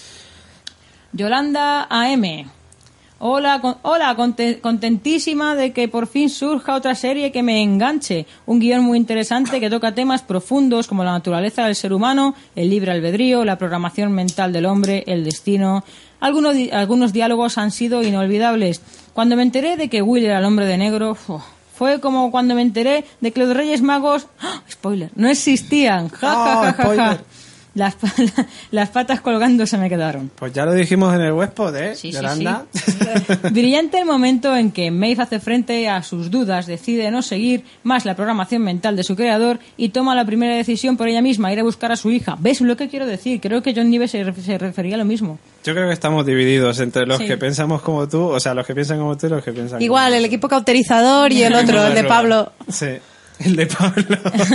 Yolanda A M. Hola, con- hola, conte- contentísima de que por fin surja otra serie que me enganche. Un guión muy interesante que toca temas profundos como la naturaleza del ser humano, el libre albedrío, la programación mental del hombre, el destino. Algunos, di- algunos diálogos han sido inolvidables. Cuando me enteré de que Will era el hombre de negro, uf, fue como cuando me enteré de que los Reyes Magos, ¡ah! Spoiler, no existían. Ja, ja, Oh, ja, ja, ja. spoiler. Las, pa- las patas colgando se me quedaron. Pues ya lo dijimos en el webpod, ¿eh, Sí, sí, Yolanda? sí. Brillante el momento en que Maeve hace frente a sus dudas, decide no seguir más la programación mental de su creador y toma la primera decisión por ella misma, ir a buscar a su hija. ¿Ves lo que quiero decir? Creo que John Nieves se, ref- se refería a lo mismo. Yo creo que estamos divididos entre los Sí. que pensamos como tú, o sea, los que piensan como tú y los que piensan Igual, como el equipo cauterizador y el otro, el de Pablo. Sí, el de Pablo.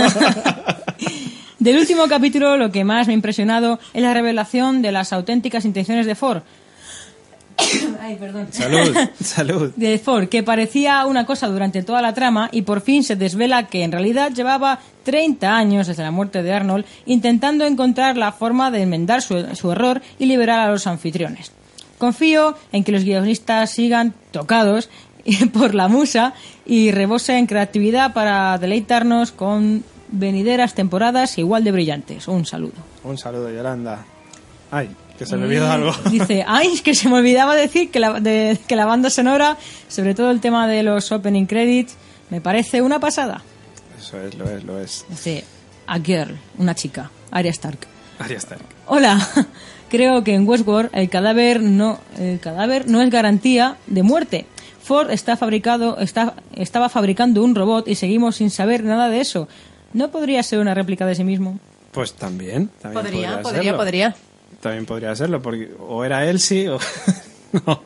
Del último capítulo, lo que más me ha impresionado es la revelación de las auténticas intenciones de Ford. Ay, perdón. Salud, salud. De Ford, que parecía una cosa durante toda la trama y por fin se desvela que en realidad llevaba treinta años desde la muerte de Arnold intentando encontrar la forma de enmendar su, su error y liberar a los anfitriones. Confío en que los guionistas sigan tocados por la musa y rebosen creatividad para deleitarnos con venideras temporadas igual de brillantes. Un saludo. Un saludo, Yolanda. Ay, que se me olvidó Eh, algo. Dice, ay, es que se me olvidaba decir que la, de- que la banda sonora, sobre todo el tema de los opening credits, me parece una pasada. Eso es, lo es, lo es. Dice, a girl, una chica, Arya Stark. Ahí está. Hola, creo que en Westworld el cadáver no, el cadáver no es garantía de muerte. Ford está fabricado, está, estaba fabricando un robot y seguimos sin saber nada de eso. ¿No podría ser una réplica de sí mismo? Pues también, también Podría, podría, podría, serlo. podría. También podría serlo, porque o era Elsie o... no.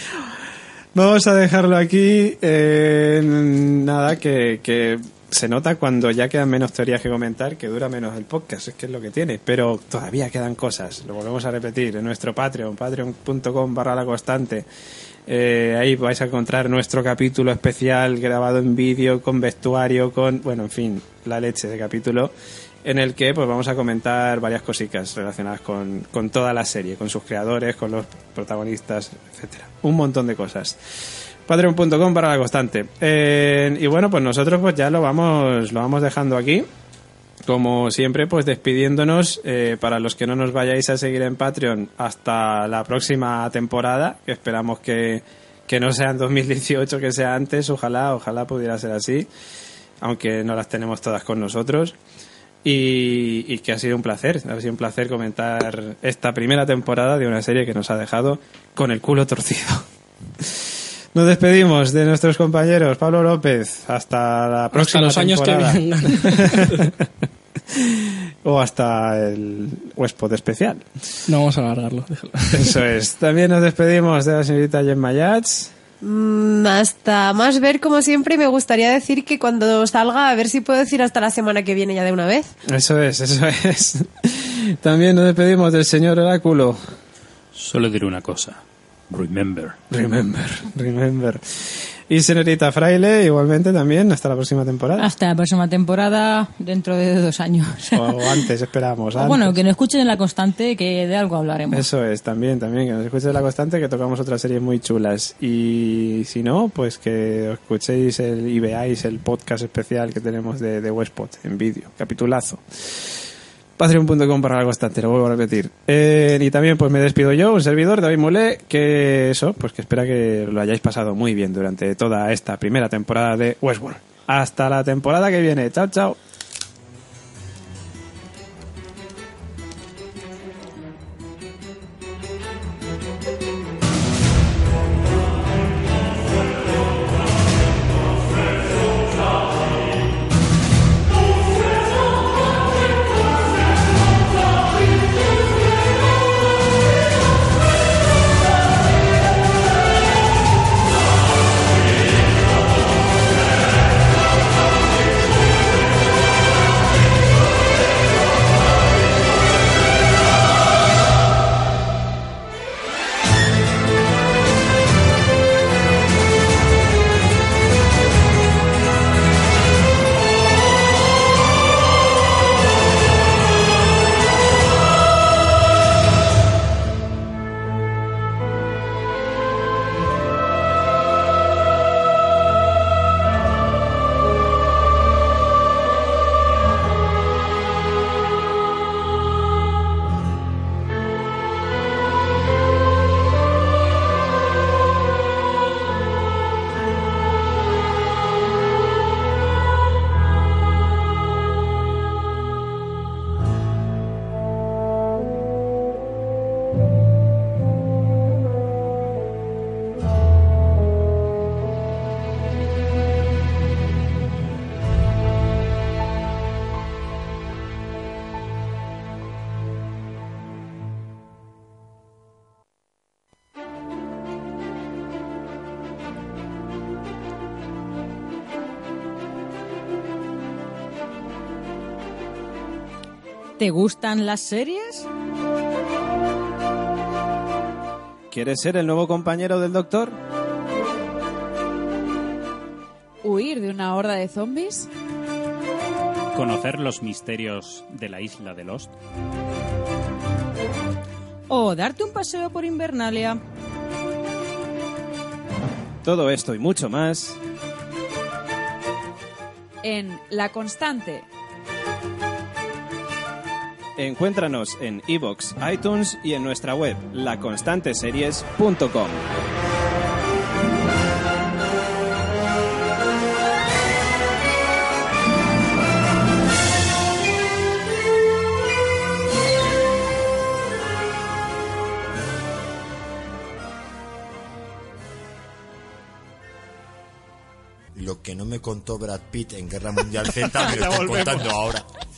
Vamos a dejarlo aquí. Eh, nada, que, que se nota cuando ya quedan menos teorías que comentar, que dura menos el podcast, es que es lo que tiene. Pero todavía quedan cosas, lo volvemos a repetir, en nuestro Patreon, patreon punto com barra la constante. Eh, ahí vais a encontrar nuestro capítulo especial grabado en vídeo, con vestuario, con, bueno, en fin, la leche de capítulo, en el que pues vamos a comentar varias cositas relacionadas con, con toda la serie, con sus creadores, con los protagonistas, etcétera. Un montón de cosas. patreon punto com para la constante. Eh, y bueno, pues nosotros pues ya lo vamos, lo vamos dejando aquí. Como siempre, pues despidiéndonos, eh, para los que no nos vayáis a seguir en Patreon, hasta la próxima temporada, que esperamos que, que no sea en dos mil dieciocho, que sea antes, ojalá, ojalá pudiera ser así, aunque no las tenemos todas con nosotros. Y, y que ha sido un placer, ha sido un placer comentar esta primera temporada de una serie que nos ha dejado con el culo torcido. Nos despedimos de nuestros compañeros. Pablo López, hasta la próxima Hasta los años que temporada. vengan. o hasta el Westpod especial. No vamos a alargarlo. Déjalo. Eso es. También nos despedimos de la señorita Gemma Yats. Mm, hasta más ver, como siempre, y me gustaría decir que cuando salga, a ver si puedo decir hasta la semana que viene ya de una vez. Eso es, eso es. También nos despedimos del señor Oráculo. Solo diré una cosa. Remember. Remember, remember. Y señorita Fraile, igualmente también, hasta la próxima temporada. Hasta la próxima temporada, dentro de dos años. O antes, esperamos. O Antes. bueno, que nos escuchen en La Constante, que de algo hablaremos. Eso es, también, también, que nos escuchéis La Constante, que tocamos otras series muy chulas. Y si no, pues que os escuchéis el, y veáis el podcast especial que tenemos de, de Westpod en vídeo. Capitulazo. patreon punto com para La Constante, lo vuelvo a repetir. Eh, y también pues me despido yo, un servidor, David Mulé, que eso, pues que espera que lo hayáis pasado muy bien durante toda esta primera temporada de Westworld. Hasta la temporada que viene. Chao, chao. ¿Te gustan las series? ¿Quieres ser el nuevo compañero del Doctor? ¿Huir de una horda de zombies? ¿Conocer los misterios de la isla de Lost? ¿O darte un paseo por Invernalia? Todo esto y mucho más En La Constante. encuéntranos en iVoox, iTunes y en nuestra web la constante series punto com. Lo que no me contó Brad Pitt en Guerra Mundial Z me lo están contando ahora.